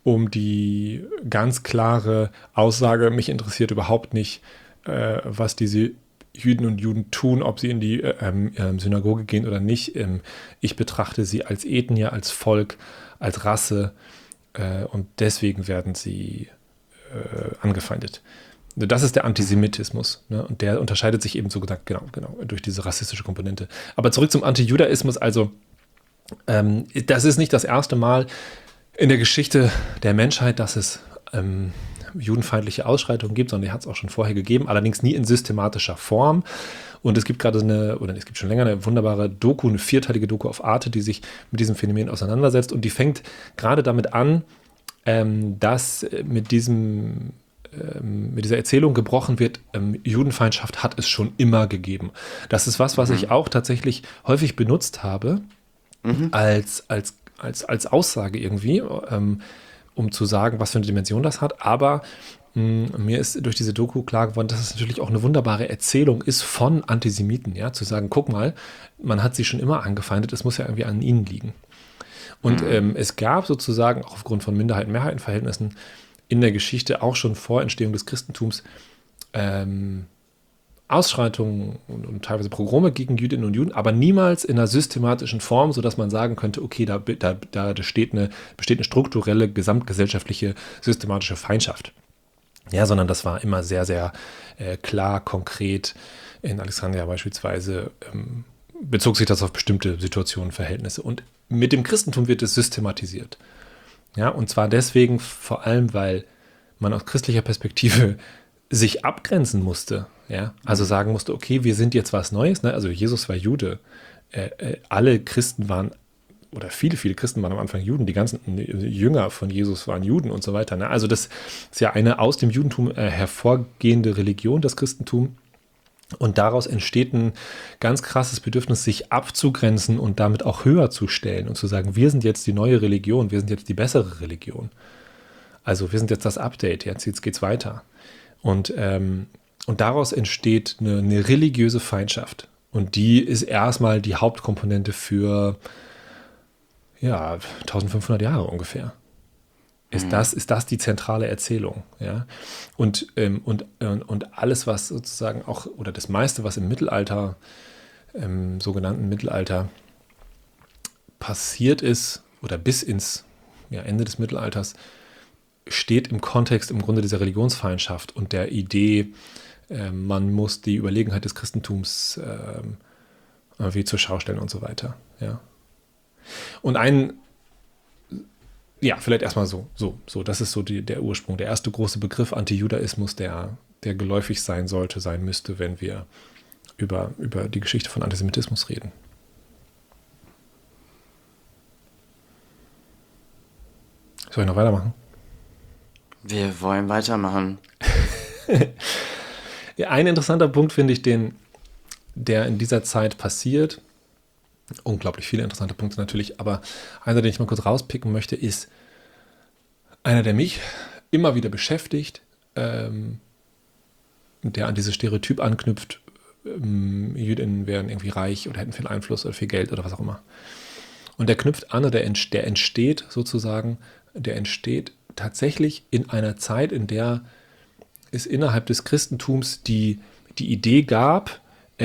ganz klare Aussage, mich interessiert überhaupt nicht, was diese Jüdinnen und Juden tun, ob sie in die Synagoge gehen oder nicht. Ich betrachte sie als Ethnie, als Volk, als Rasse und deswegen werden sie angefeindet. Das ist der Antisemitismus, ne? Und der unterscheidet sich eben so gesagt, genau, durch diese rassistische Komponente. Aber zurück zum Antijudaismus, also das ist nicht das erste Mal in der Geschichte der Menschheit, dass es judenfeindliche Ausschreitungen gibt, sondern die hat es auch schon vorher gegeben, allerdings nie in systematischer Form. Und es gibt es gibt schon länger eine wunderbare Doku, eine 4-teilige Doku auf Arte, die sich mit diesem Phänomen auseinandersetzt. Und die fängt gerade damit an, dass mit dieser Erzählung gebrochen wird, Judenfeindschaft hat es schon immer gegeben. Das ist was ich auch tatsächlich häufig benutzt habe, als Aussage irgendwie, um zu sagen, was für eine Dimension das hat. Aber mir ist durch diese Doku klar geworden, dass es natürlich auch eine wunderbare Erzählung ist von Antisemiten, ja, zu sagen, guck mal, man hat sie schon immer angefeindet, es muss ja irgendwie an ihnen liegen. Und es gab sozusagen auch aufgrund von Minderheiten-Mehrheiten-Verhältnissen in der Geschichte auch schon vor Entstehung des Christentums Ausschreitungen und teilweise Pogrome gegen Jüdinnen und Juden, aber niemals in einer systematischen Form, sodass man sagen könnte, okay, da besteht eine strukturelle, gesamtgesellschaftliche, systematische Feindschaft. Ja, sondern das war immer sehr, sehr klar, konkret. In Alexandria beispielsweise bezog sich das auf bestimmte Situationen, Verhältnisse. Und mit dem Christentum wird es systematisiert. Ja, und zwar deswegen vor allem, weil man aus christlicher Perspektive sich abgrenzen musste. Ja, also sagen musste, okay, wir sind jetzt was Neues. Ne? Also Jesus war Jude. Alle Christen waren, oder viele Christen waren am Anfang Juden. Die ganzen Jünger von Jesus waren Juden und so weiter. Ne? Also das ist ja eine aus dem Judentum hervorgehende Religion, das Christentum. Und daraus entsteht ein ganz krasses Bedürfnis, sich abzugrenzen und damit auch höher zu stellen und zu sagen, wir sind jetzt die neue Religion, wir sind jetzt die bessere Religion. Also wir sind jetzt das Update, jetzt geht's weiter. Und daraus entsteht eine religiöse Feindschaft. Und die ist erstmal die Hauptkomponente für 1500 Jahre ungefähr. Ist das die zentrale Erzählung, ja? Und alles, was sozusagen auch, oder das meiste, was im Mittelalter, im sogenannten Mittelalter passiert ist, oder bis ins Ende des Mittelalters, steht im Kontext im Grunde dieser Religionsfeindschaft und der Idee, man muss die Überlegenheit des Christentums irgendwie zur Schau stellen und so weiter, ja. Und vielleicht erstmal so, das ist so der Ursprung, der erste große Begriff Antijudaismus, der geläufig sein müsste, wenn wir über die Geschichte von Antisemitismus reden. Soll ich noch weitermachen? Wir wollen weitermachen. Ja, ein interessanter Punkt finde ich, der in dieser Zeit passiert, unglaublich viele interessante Punkte natürlich, aber einer, den ich mal kurz rauspicken möchte, ist einer, der mich immer wieder beschäftigt, der an dieses Stereotyp anknüpft, Jüdinnen wären irgendwie reich oder hätten viel Einfluss oder viel Geld oder was auch immer. Und der knüpft an, der entsteht tatsächlich in einer Zeit, in der es innerhalb des Christentums die Idee gab,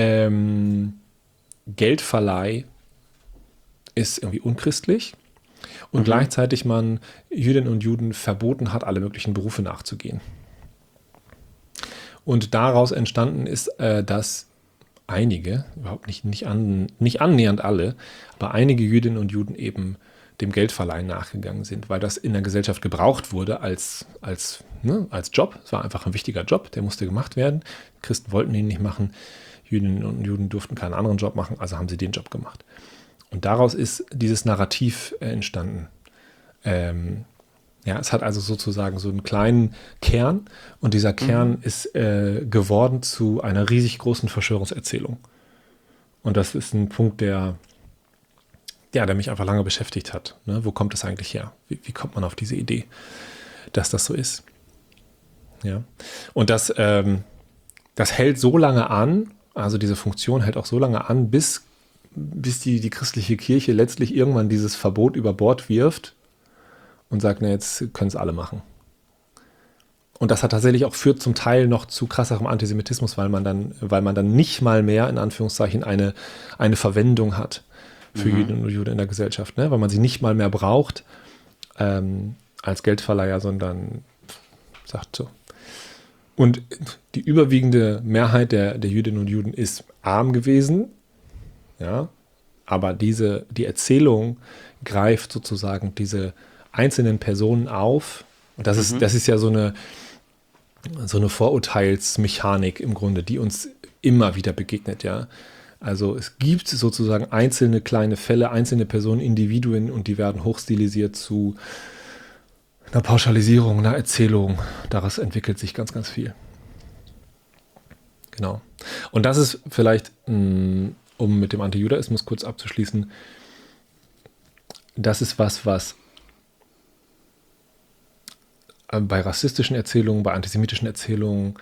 Geldverleih ist irgendwie unchristlich und gleichzeitig man Jüdinnen und Juden verboten hat, alle möglichen Berufe nachzugehen. Und daraus entstanden ist, dass einige, überhaupt nicht annähernd alle, aber einige Jüdinnen und Juden eben dem Geldverleihen nachgegangen sind, weil das in der Gesellschaft gebraucht wurde als Job. Es war einfach ein wichtiger Job, der musste gemacht werden. Christen wollten ihn nicht machen. Jüdinnen und Juden durften keinen anderen Job machen, also haben sie den Job gemacht. Und daraus ist dieses Narrativ entstanden. Es hat also sozusagen so einen kleinen Kern und dieser Kern ist geworden zu einer riesig großen Verschwörungserzählung. Und das ist ein Punkt, der mich einfach lange beschäftigt hat. Ne? Wo kommt das eigentlich her? Wie kommt man auf diese Idee, dass das so ist? Ja. Und das hält so lange an, also diese Funktion hält auch so lange an, bis die christliche Kirche letztlich irgendwann dieses Verbot über Bord wirft und sagt, jetzt können es alle machen. Und das hat tatsächlich auch führt zum Teil noch zu krasserem Antisemitismus, weil man dann nicht mal mehr, in Anführungszeichen, eine Verwendung hat für Jüdinnen und Juden in der Gesellschaft, ne? Weil man sie nicht mal mehr braucht als Geldverleiher, sondern sagt so. Und die überwiegende Mehrheit der Jüdinnen und Juden ist arm gewesen, ja, aber die Erzählung greift sozusagen diese einzelnen Personen auf. Und das ist ja so eine Vorurteilsmechanik im Grunde, die uns immer wieder begegnet, ja. Also es gibt sozusagen einzelne kleine Fälle, einzelne Personen, Individuen und die werden hochstilisiert zu einer Pauschalisierung, einer Erzählung. Daraus entwickelt sich ganz, ganz viel. Genau. Und das ist vielleicht, um mit dem Antijudaismus kurz abzuschließen, das ist was bei rassistischen Erzählungen, bei antisemitischen Erzählungen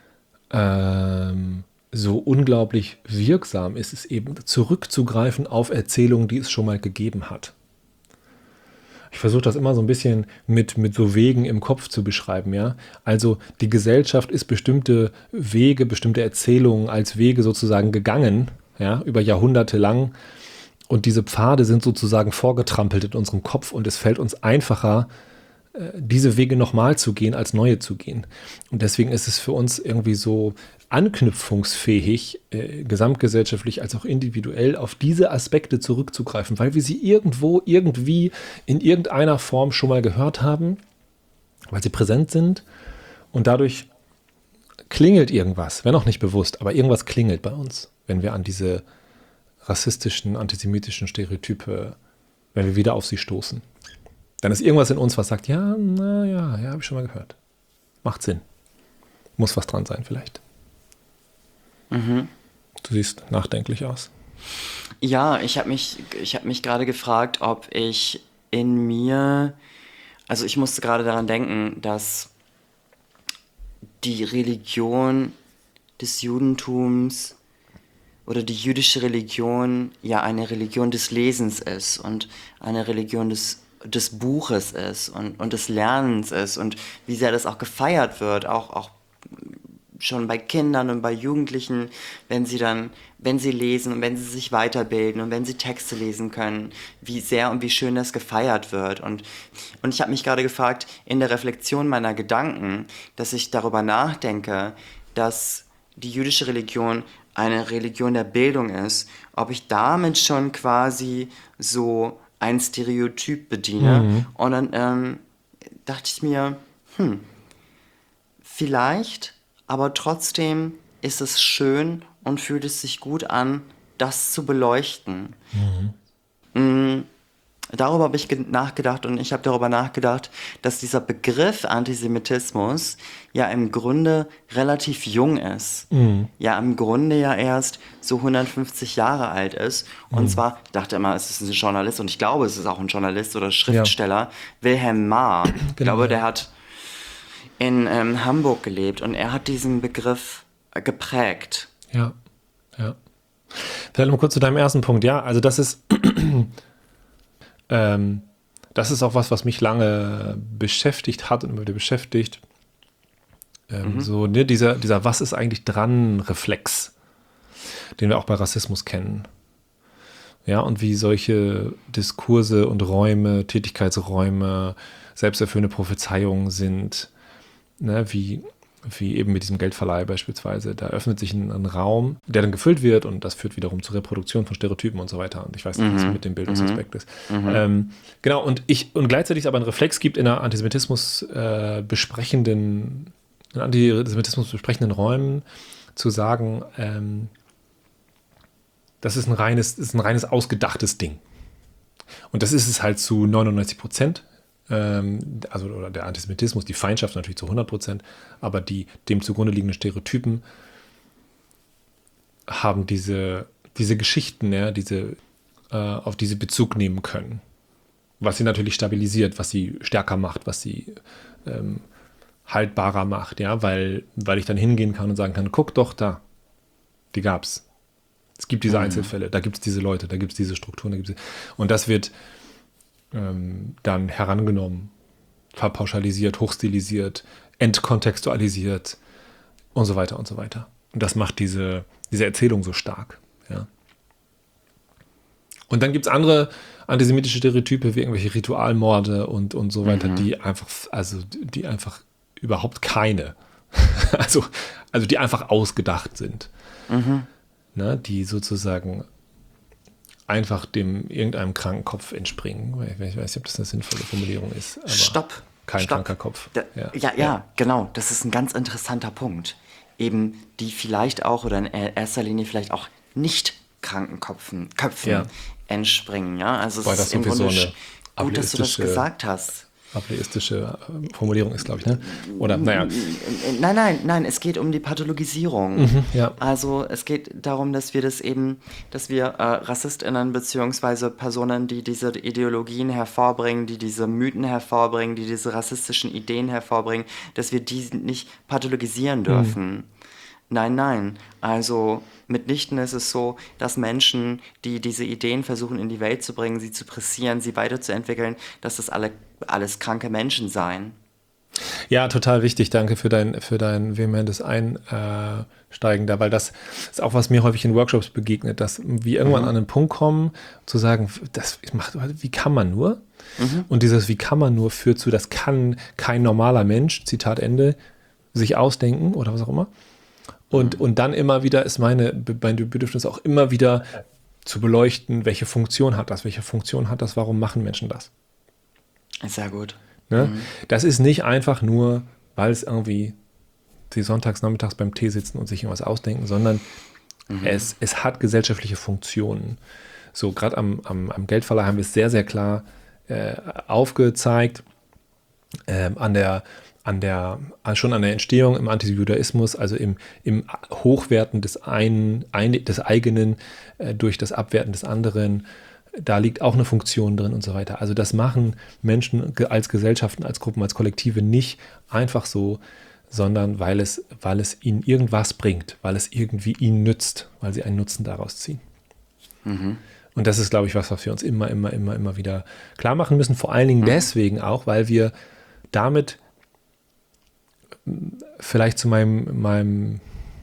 so unglaublich wirksam ist, es eben zurückzugreifen auf Erzählungen, die es schon mal gegeben hat. Ich versuche das immer so ein bisschen mit so Wegen im Kopf zu beschreiben, ja. Also die Gesellschaft ist bestimmte Wege, bestimmte Erzählungen als Wege sozusagen gegangen, ja, über Jahrhunderte lang. Und diese Pfade sind sozusagen vorgetrampelt in unserem Kopf und es fällt uns einfacher, diese Wege nochmal zu gehen, als neue zu gehen. Und deswegen ist es für uns irgendwie so anknüpfungsfähig, gesamtgesellschaftlich als auch individuell, auf diese Aspekte zurückzugreifen, weil wir sie irgendwo, irgendwie, in irgendeiner Form schon mal gehört haben, weil sie präsent sind und dadurch klingelt irgendwas, wenn auch nicht bewusst, aber irgendwas klingelt bei uns, wenn wir an diese rassistischen, antisemitischen Stereotype, wenn wir wieder auf sie stoßen. Dann ist irgendwas in uns, was sagt, ja, habe ich schon mal gehört. Macht Sinn. Muss was dran sein vielleicht. Mhm. Du siehst nachdenklich aus. Ja, ich hab mich gerade gefragt, ob ich in mir, also ich musste gerade daran denken, dass die Religion des Judentums oder die jüdische Religion ja eine Religion des Lesens ist und eine Religion des Buches ist und des Lernens ist und wie sehr das auch gefeiert wird, auch schon bei Kindern und bei Jugendlichen, wenn sie lesen und wenn sie sich weiterbilden und wenn sie Texte lesen können, wie sehr und wie schön das gefeiert wird. Und ich habe mich gerade gefragt, in der Reflexion meiner Gedanken, dass ich darüber nachdenke, dass die jüdische Religion eine Religion der Bildung ist, ob ich damit schon quasi so ein Stereotyp bediene. Mhm. Und dann dachte ich mir, vielleicht, aber trotzdem ist es schön und fühlt es sich gut an, das zu beleuchten. Mhm. Darüber habe ich nachgedacht und ich habe darüber nachgedacht, dass dieser Begriff Antisemitismus ja im Grunde relativ jung ist. Mhm. Ja, im Grunde ja erst so 150 Jahre alt ist. Und zwar, ich dachte immer, es ist ein Journalist und ich glaube, es ist auch ein Journalist oder Schriftsteller, Wilhelm Marr. Genau. Ich glaube, der hat in Hamburg gelebt und er hat diesen Begriff geprägt. Ja. Vielleicht mal kurz zu deinem ersten Punkt. Ja, also das ist auch was mich lange beschäftigt hat und immer wieder beschäftigt. So, ne, dieser Was ist eigentlich dran Reflex, den wir auch bei Rassismus kennen. Ja, und wie solche Diskurse und Räume, Tätigkeitsräume, selbsterfüllende Prophezeiungen sind, ne, wie eben mit diesem Geldverleih beispielsweise. Da öffnet sich ein Raum, der dann gefüllt wird und das führt wiederum zur Reproduktion von Stereotypen und so weiter. Und ich weiß nicht, was mit dem Bildungsaspekt ist. Genau, und gleichzeitig es aber einen Reflex gibt in einer Antisemitismus besprechenden Räumen zu sagen, das ist ein reines ausgedachtes Ding. Und das ist es halt zu 99%. Oder der Antisemitismus, die Feindschaft natürlich zu 100%, aber die dem zugrunde liegenden Stereotypen haben diese Geschichten, ja, auf die sie Bezug nehmen können. Was sie natürlich stabilisiert, was sie stärker macht, was sie haltbarer macht, ja, weil ich dann hingehen kann und sagen kann, guck doch da, die gab's. Es gibt diese Einzelfälle, da gibt es diese Leute, da gibt es diese Strukturen, und das wird dann herangenommen, verpauschalisiert, hochstilisiert, entkontextualisiert und so weiter und so weiter. Und das macht diese Erzählung so stark. Ja. Und dann gibt es andere antisemitische Stereotype wie irgendwelche Ritualmorde und so weiter, die einfach überhaupt keine, also die einfach ausgedacht sind. Ne, die sozusagen einfach irgendeinem kranken Kopf entspringen. Ich weiß nicht, ob das eine sinnvolle Formulierung ist. Aber Stopp. Kein kranker Kopf. Ja, genau. Das ist ein ganz interessanter Punkt. eben die vielleicht auch oder in erster Linie vielleicht auch nicht kranken Köpfen entspringen. Ja? Also es ist im Grunde gut, dass du das gesagt hast. Ableistische Formulierung ist, glaube ich, ne? Oder, naja. Nein, es geht um die Pathologisierung. Ja. Also es geht darum, dass wir RassistInnen beziehungsweise Personen, die diese Ideologien hervorbringen, die diese Mythen hervorbringen, die diese rassistischen Ideen hervorbringen, dass wir die nicht pathologisieren dürfen. Nein. Also mitnichten ist es so, dass Menschen, die diese Ideen versuchen in die Welt zu bringen, sie zu pressieren, sie weiterzuentwickeln, dass das alles kranke Menschen seien. Ja, total wichtig. Danke für dein vehementes Einsteigen da, weil das ist auch, was mir häufig in Workshops begegnet, dass wir irgendwann an einen Punkt kommen, zu sagen, wie kann man nur? Und dieses wie kann man nur führt zu, das kann kein normaler Mensch, Zitat Ende, sich ausdenken oder was auch immer. Und dann immer wieder ist mein Bedürfnis auch immer wieder zu beleuchten, welche Funktion hat das, warum machen Menschen das? Sehr gut. Ne? Das ist nicht einfach nur, weil es irgendwie sie sonntags, nachmittags beim Tee sitzen und sich irgendwas ausdenken, sondern es hat gesellschaftliche Funktionen. So, gerade am Geldverleih haben wir es sehr, sehr klar aufgezeigt, schon an der Entstehung im Antijudaismus, also im Hochwerten des eigenen durch das Abwerten des anderen. Da liegt auch eine Funktion drin und so weiter. Also das machen Menschen als Gesellschaften, als Gruppen, als Kollektive nicht einfach so, sondern weil es ihnen irgendwas bringt, weil es irgendwie ihnen nützt, weil sie einen Nutzen daraus ziehen. Und das ist, glaube ich, was wir uns immer wieder klar machen müssen. Vor allen Dingen deswegen auch, weil wir damit vielleicht zu meinem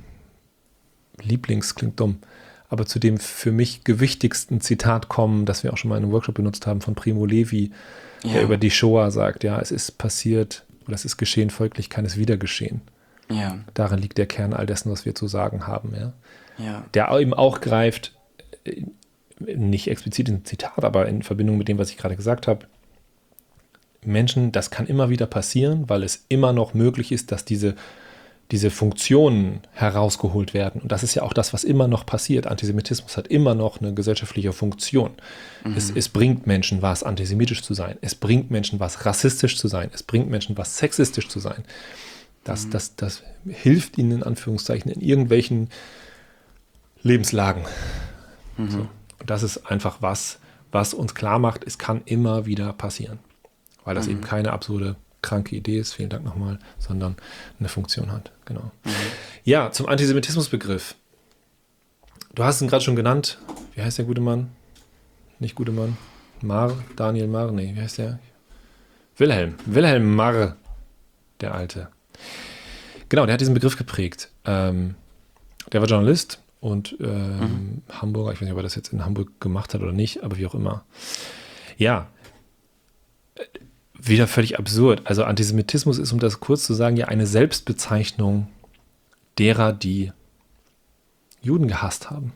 klingt dumm, aber zu dem für mich gewichtigsten Zitat kommen, das wir auch schon mal in einem Workshop benutzt haben, von Primo Levi, der über die Shoah sagt, ja, es ist passiert oder es ist geschehen, folglich kann es wieder geschehen. Ja. Darin liegt der Kern all dessen, was wir zu sagen haben. Ja. Der eben auch greift, nicht explizit in Zitat, aber in Verbindung mit dem, was ich gerade gesagt habe, Menschen, das kann immer wieder passieren, weil es immer noch möglich ist, dass diese Funktionen herausgeholt werden. Und das ist ja auch das, was immer noch passiert. Antisemitismus hat immer noch eine gesellschaftliche Funktion. Es bringt Menschen was, antisemitisch zu sein. Es bringt Menschen was, rassistisch zu sein. Es bringt Menschen was, sexistisch zu sein. Das hilft ihnen in Anführungszeichen in irgendwelchen Lebenslagen. So. Und das ist einfach was uns klar macht, es kann immer wieder passieren. Weil das eben keine absurde, kranke Idee ist, vielen Dank nochmal, sondern eine Funktion hat. Genau. Ja, zum Antisemitismusbegriff. Du hast ihn gerade schon genannt. Wie heißt der gute Mann? Nicht gute Mann. Daniel Marr, nee, wie heißt der? Wilhelm Marr, der Alte. Genau, der hat diesen Begriff geprägt. Der war Journalist und Hamburger, ich weiß nicht, ob er das jetzt in Hamburg gemacht hat oder nicht, aber wie auch immer. Ja, wieder völlig absurd. Also Antisemitismus ist, um das kurz zu sagen, ja eine Selbstbezeichnung derer, die Juden gehasst haben.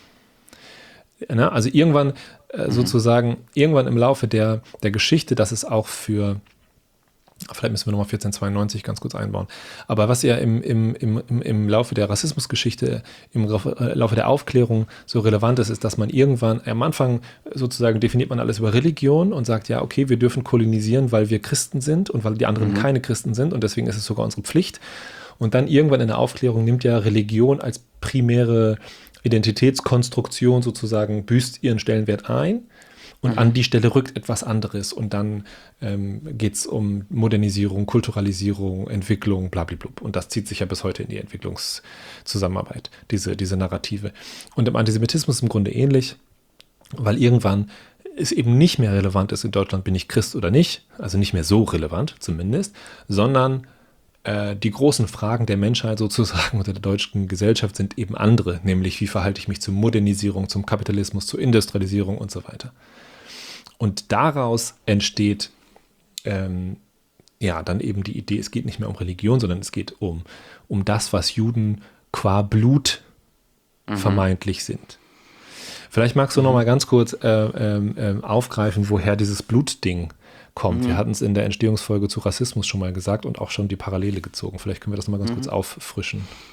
Also irgendwann irgendwann im Laufe der Geschichte, dass es auch vielleicht müssen wir nochmal 1492 ganz kurz einbauen, aber was ja im Laufe der Rassismusgeschichte, im Laufe der Aufklärung so relevant ist, dass man irgendwann, am Anfang sozusagen definiert man alles über Religion und sagt, ja, okay, wir dürfen kolonisieren, weil wir Christen sind und weil die anderen keine Christen sind und deswegen ist es sogar unsere Pflicht. Und dann irgendwann in der Aufklärung nimmt ja Religion als primäre Identitätskonstruktion sozusagen, büßt ihren Stellenwert ein. Und an die Stelle rückt etwas anderes und dann geht es um Modernisierung, Kulturalisierung, Entwicklung, blablabla. Und das zieht sich ja bis heute in die Entwicklungszusammenarbeit, diese Narrative. Und im Antisemitismus im Grunde ähnlich, weil irgendwann es eben nicht mehr relevant ist, in Deutschland bin ich Christ oder nicht, also nicht mehr so relevant zumindest, sondern die großen Fragen der Menschheit sozusagen oder der deutschen Gesellschaft sind eben andere, nämlich wie verhalte ich mich zur Modernisierung, zum Kapitalismus, zur Industrialisierung und so weiter. Und daraus entsteht dann eben die Idee, es geht nicht mehr um Religion, sondern es geht um das, was Juden qua Blut vermeintlich sind. Vielleicht magst du noch mal ganz kurz aufgreifen, woher dieses Blutding kommt. Wir hatten es in der Entstehungsfolge zu Rassismus schon mal gesagt und auch schon die Parallele gezogen. Vielleicht können wir das noch mal ganz kurz auffrischen.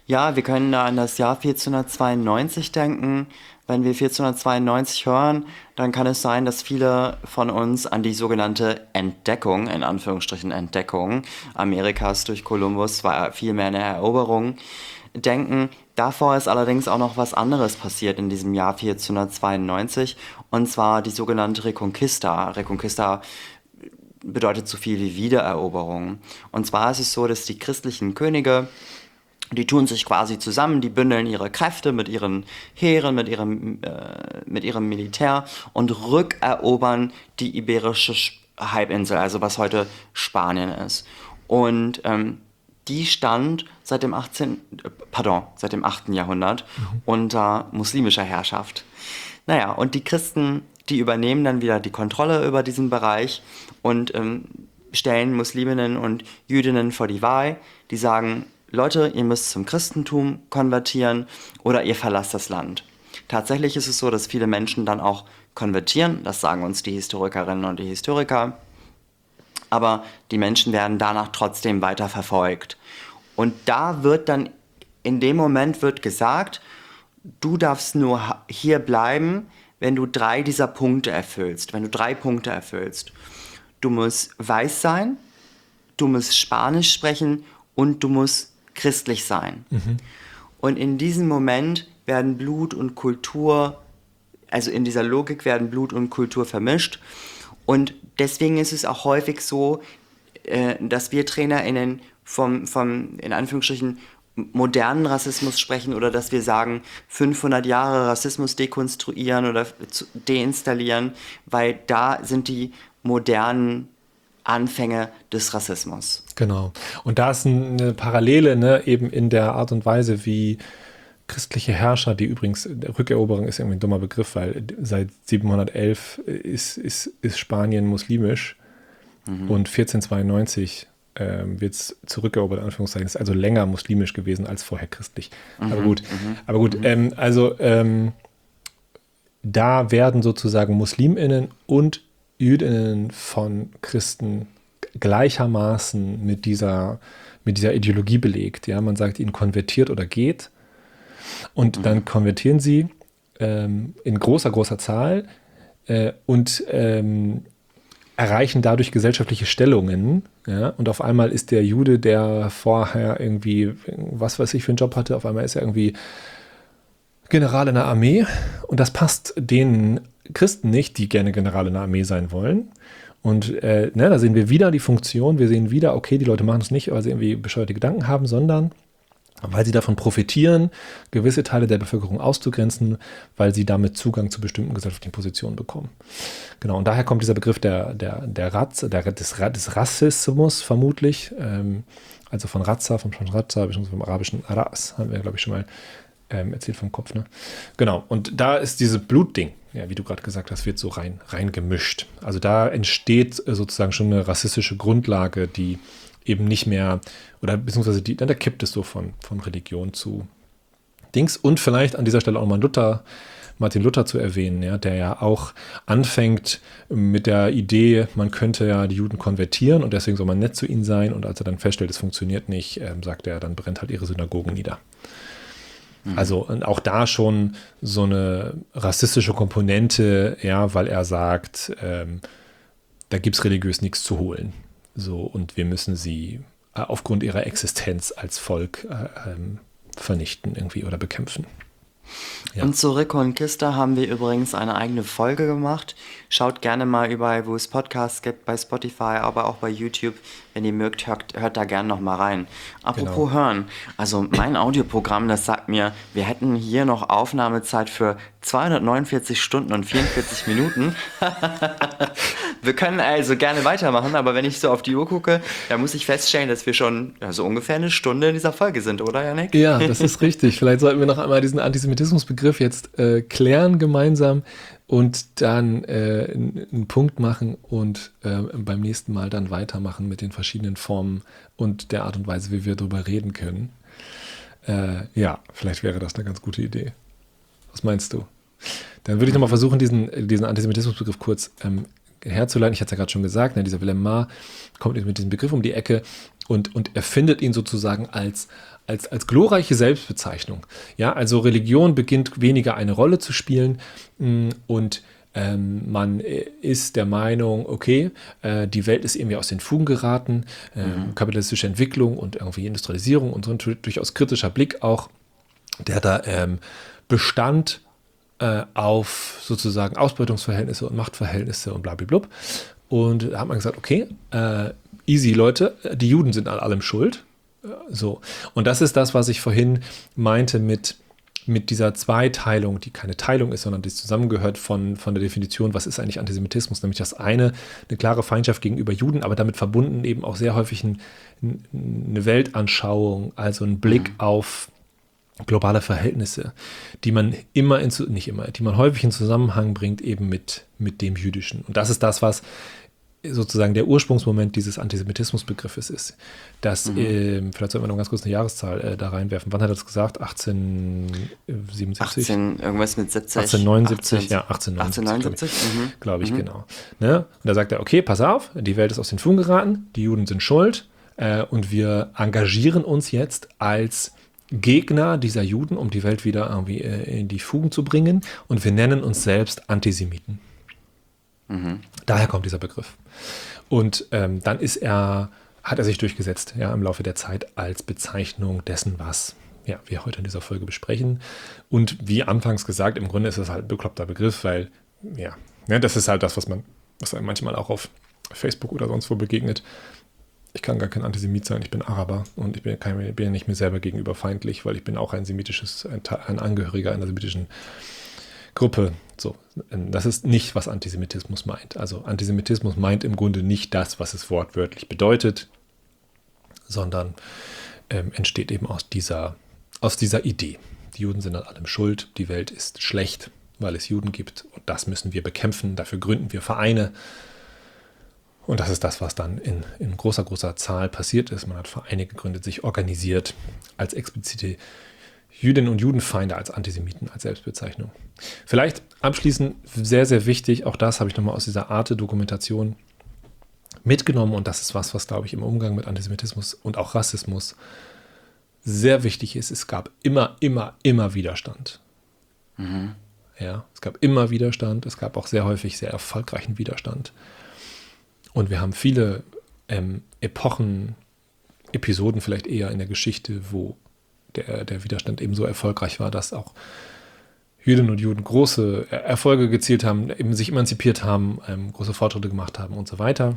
Ja, wir können da an das Jahr 1492 denken. Wenn wir 1492 hören, dann kann es sein, dass viele von uns an die sogenannte Entdeckung, in Anführungsstrichen Entdeckung, Amerikas durch Kolumbus, war vielmehr eine Eroberung, denken. Davor ist allerdings auch noch was anderes passiert in diesem Jahr 1492, und zwar die sogenannte Reconquista. Reconquista bedeutet so viel wie Wiedereroberung. Und zwar ist es so, dass die christlichen Könige, die tun sich quasi zusammen, die bündeln ihre Kräfte mit ihren Heeren, mit ihrem Militär und rückerobern die iberische Halbinsel, also was heute Spanien ist. Und die stand seit dem 8. Jahrhundert unter muslimischer Herrschaft. Naja, und die Christen, die übernehmen dann wieder die Kontrolle über diesen Bereich und stellen Musliminnen und Jüdinnen vor die Wahl. Die sagen: Leute, ihr müsst zum Christentum konvertieren oder ihr verlasst das Land. Tatsächlich ist es so, dass viele Menschen dann auch konvertieren, das sagen uns die Historikerinnen und die Historiker, aber die Menschen werden danach trotzdem weiter verfolgt. Und da wird dann, in dem Moment wird gesagt, du darfst nur hier bleiben, wenn du 3 dieser Punkte erfüllst, wenn du 3 Punkte erfüllst. Du musst weiß sein, du musst Spanisch sprechen und du musst christlich sein. Und in diesem Moment werden Blut und Kultur, also in dieser Logik werden Blut und Kultur vermischt. Und deswegen ist es auch häufig so, dass wir TrainerInnen vom in Anführungsstrichen modernen Rassismus sprechen oder dass wir sagen, 500 Jahre Rassismus dekonstruieren oder deinstallieren, weil da sind die modernen Anfänge des Rassismus. Genau. Und da ist eine Parallele, ne, eben in der Art und Weise, wie christliche Herrscher, die übrigens, Rückeroberung ist irgendwie ein dummer Begriff, weil seit 711 ist Spanien muslimisch und 1492 wird es zurückerobert, in Anführungszeichen, ist also länger muslimisch gewesen als vorher christlich. Aber gut, da werden sozusagen MuslimInnen und Jüdinnen von Christen gleichermaßen mit dieser Ideologie belegt. Ja, man sagt ihnen konvertiert oder geht. Und dann konvertieren sie in großer Zahl und erreichen dadurch gesellschaftliche Stellungen. Ja? Und auf einmal ist der Jude, der vorher irgendwie, was weiß ich für einen Job hatte, auf einmal ist er irgendwie General in der Armee. Und das passt den Christen nicht, die gerne General in der Armee sein wollen. Und da sehen wir wieder die Funktion, wir sehen wieder, okay, die Leute machen es nicht, weil sie irgendwie bescheuerte Gedanken haben, sondern weil sie davon profitieren, gewisse Teile der Bevölkerung auszugrenzen, weil sie damit Zugang zu bestimmten gesellschaftlichen Positionen bekommen. Genau, und daher kommt dieser Begriff des Rassismus vermutlich, also von Raza, beziehungsweise vom arabischen Ras, haben wir, glaube ich, schon mal erzählt vom Kopf, ne? Genau, und da ist dieses Blutding, ja, wie du gerade gesagt hast, wird so rein gemischt. Also da entsteht sozusagen schon eine rassistische Grundlage, die eben nicht mehr, oder beziehungsweise da kippt es so von Religion zu Dings. Und vielleicht an dieser Stelle auch mal Martin Luther zu erwähnen, ja, der ja auch anfängt mit der Idee, man könnte ja die Juden konvertieren und deswegen soll man nett zu ihnen sein. Und als er dann feststellt, es funktioniert nicht, sagt er, dann brennt halt ihre Synagogen nieder. Also auch da schon so eine rassistische Komponente, ja, weil er sagt, da gibt es religiös nichts zu holen. So, und wir müssen sie aufgrund ihrer Existenz als Volk vernichten irgendwie oder bekämpfen. Ja. Und zu Reconquista haben wir übrigens eine eigene Folge gemacht. Schaut gerne mal überall, wo es Podcasts gibt, bei Spotify, aber auch bei YouTube. Wenn ihr mögt, hört da gerne noch mal rein. Apropos hören, also mein Audioprogramm, das sagt mir, wir hätten hier noch Aufnahmezeit für 249 Stunden und 44 Minuten. Wir können also gerne weitermachen, aber wenn ich so auf die Uhr gucke, dann muss ich feststellen, dass wir schon so ungefähr eine Stunde in dieser Folge sind, oder, Yannick? Ja, das ist richtig. Vielleicht sollten wir noch einmal diesen Antisemitismusbegriff jetzt klären gemeinsam und dann einen Punkt machen und beim nächsten Mal dann weitermachen mit den verschiedenen Formen und der Art und Weise, wie wir darüber reden können. Ja, vielleicht wäre das eine ganz gute Idee. Was meinst du? Dann würde ich nochmal versuchen, diesen Antisemitismusbegriff kurz herzuleiten. Ich hatte es ja gerade schon gesagt, dieser Wilhelm Marr kommt mit diesem Begriff um die Ecke und erfindet ihn sozusagen als glorreiche Selbstbezeichnung. Ja, also Religion beginnt weniger eine Rolle zu spielen und man ist der Meinung, okay, die Welt ist irgendwie aus den Fugen geraten, kapitalistische Entwicklung und irgendwie Industrialisierung und so ein durchaus kritischer Blick auch, der da bestand auf sozusagen Ausbeutungsverhältnisse und Machtverhältnisse und blablabla. Und da hat man gesagt, okay, easy Leute, die Juden sind an allem schuld. So. Und das ist das, was ich vorhin meinte mit dieser Zweiteilung, die keine Teilung ist, sondern die zusammengehört von der Definition, was ist eigentlich Antisemitismus, nämlich das eine klare Feindschaft gegenüber Juden, aber damit verbunden eben auch sehr häufig eine Weltanschauung, also ein Blick auf globale Verhältnisse, die man die man häufig in Zusammenhang bringt eben mit dem Jüdischen. Und das ist das, was sozusagen der Ursprungsmoment dieses Antisemitismusbegriffes ist. Das, vielleicht sollten wir noch ganz kurz eine Jahreszahl da reinwerfen. Wann hat er das gesagt? 1877? Irgendwas mit 70. 1879, ja, 1879, glaube ich, genau. Ne? Und da sagt er, okay, pass auf, die Welt ist aus den Fugen geraten, die Juden sind schuld und wir engagieren uns jetzt als Gegner dieser Juden, um die Welt wieder irgendwie in die Fugen zu bringen, und wir nennen uns selbst Antisemiten. Daher kommt dieser Begriff. Und dann hat er sich durchgesetzt, ja, im Laufe der Zeit als Bezeichnung dessen, was wir heute in dieser Folge besprechen. Und wie anfangs gesagt, im Grunde ist es halt ein bekloppter Begriff, weil, das ist halt das, was einem manchmal auch auf Facebook oder sonst wo begegnet. Ich kann gar kein Antisemit sein, ich bin Araber und ich bin ja nicht mir selber gegenüber feindlich, weil ich bin auch ein Angehöriger einer semitischen Gruppe. So, das ist nicht, was Antisemitismus meint. Also Antisemitismus meint im Grunde nicht das, was es wortwörtlich bedeutet, sondern entsteht eben aus dieser Idee. Die Juden sind an allem schuld, die Welt ist schlecht, weil es Juden gibt und das müssen wir bekämpfen, dafür gründen wir Vereine. Und das ist das, was dann in großer, großer Zahl passiert ist. Man hat Vereine gegründet, sich organisiert als explizite Jüdinnen und Judenfeinde, als Antisemiten, als Selbstbezeichnung. Vielleicht abschließend sehr, sehr wichtig, auch das habe ich nochmal aus dieser Arte-Dokumentation mitgenommen und das ist was, glaube ich, im Umgang mit Antisemitismus und auch Rassismus sehr wichtig ist. Es gab immer Widerstand. Ja, es gab immer Widerstand, es gab auch sehr häufig sehr erfolgreichen Widerstand. Und wir haben viele Epochen, Episoden vielleicht eher in der Geschichte, wo der Widerstand eben so erfolgreich war, dass auch Jüdinnen und Juden große Erfolge gezielt haben, eben sich emanzipiert haben, große Fortschritte gemacht haben und so weiter.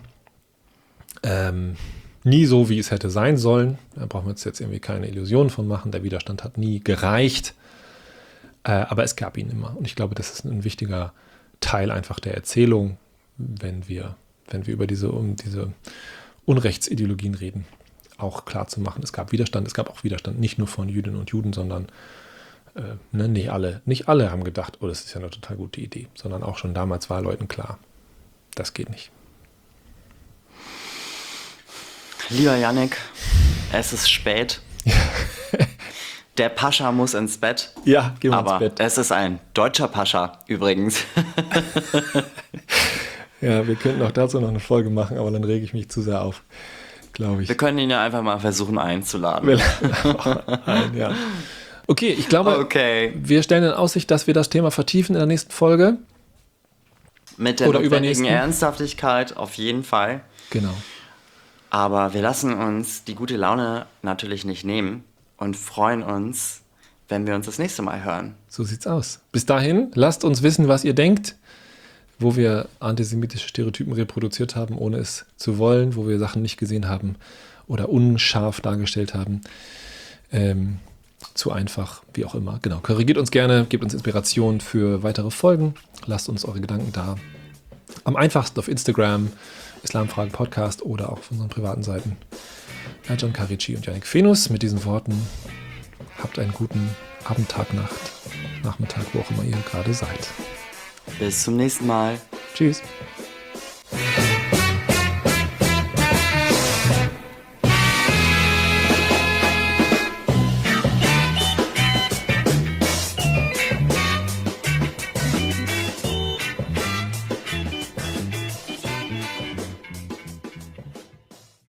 Nie so, wie es hätte sein sollen. Da brauchen wir uns jetzt irgendwie keine Illusionen von machen. Der Widerstand hat nie gereicht. Aber es gab ihn immer. Und ich glaube, das ist ein wichtiger Teil einfach der Erzählung, wenn wir über diese Unrechtsideologien reden, auch klar zu machen. Es gab Widerstand, auch Widerstand nicht nur von Jüdinnen und Juden, sondern nicht alle haben gedacht, oh, das ist ja eine total gute Idee, sondern auch schon damals war Leuten klar, das geht nicht. Lieber Yannick, es ist spät. Der Pascha muss ins Bett. Ja, gehen wir ins Bett. Aber es ist ein deutscher Pascha übrigens. Ja, wir könnten auch dazu noch eine Folge machen, aber dann rege ich mich zu sehr auf, glaube ich. Wir können ihn ja einfach mal versuchen einzuladen. Ja. Okay, ich glaube, wir stellen in Aussicht, dass wir das Thema vertiefen in der nächsten Folge. Mit der notwendigen Ernsthaftigkeit auf jeden Fall. Genau. Aber wir lassen uns die gute Laune natürlich nicht nehmen und freuen uns, wenn wir uns das nächste Mal hören. So sieht's aus. Bis dahin, lasst uns wissen, was ihr denkt, wo wir antisemitische Stereotypen reproduziert haben, ohne es zu wollen, wo wir Sachen nicht gesehen haben oder unscharf dargestellt haben. Zu einfach, wie auch immer. Genau, korrigiert uns gerne, gebt uns Inspiration für weitere Folgen. Lasst uns eure Gedanken da. Am einfachsten auf Instagram, Islamfragen Podcast oder auch auf unseren privaten Seiten. John Carici und Yannick Fenus. Mit diesen Worten habt einen guten Abend, Tag, Nacht, Nachmittag, wo auch immer ihr gerade seid. Bis zum nächsten Mal. Tschüss.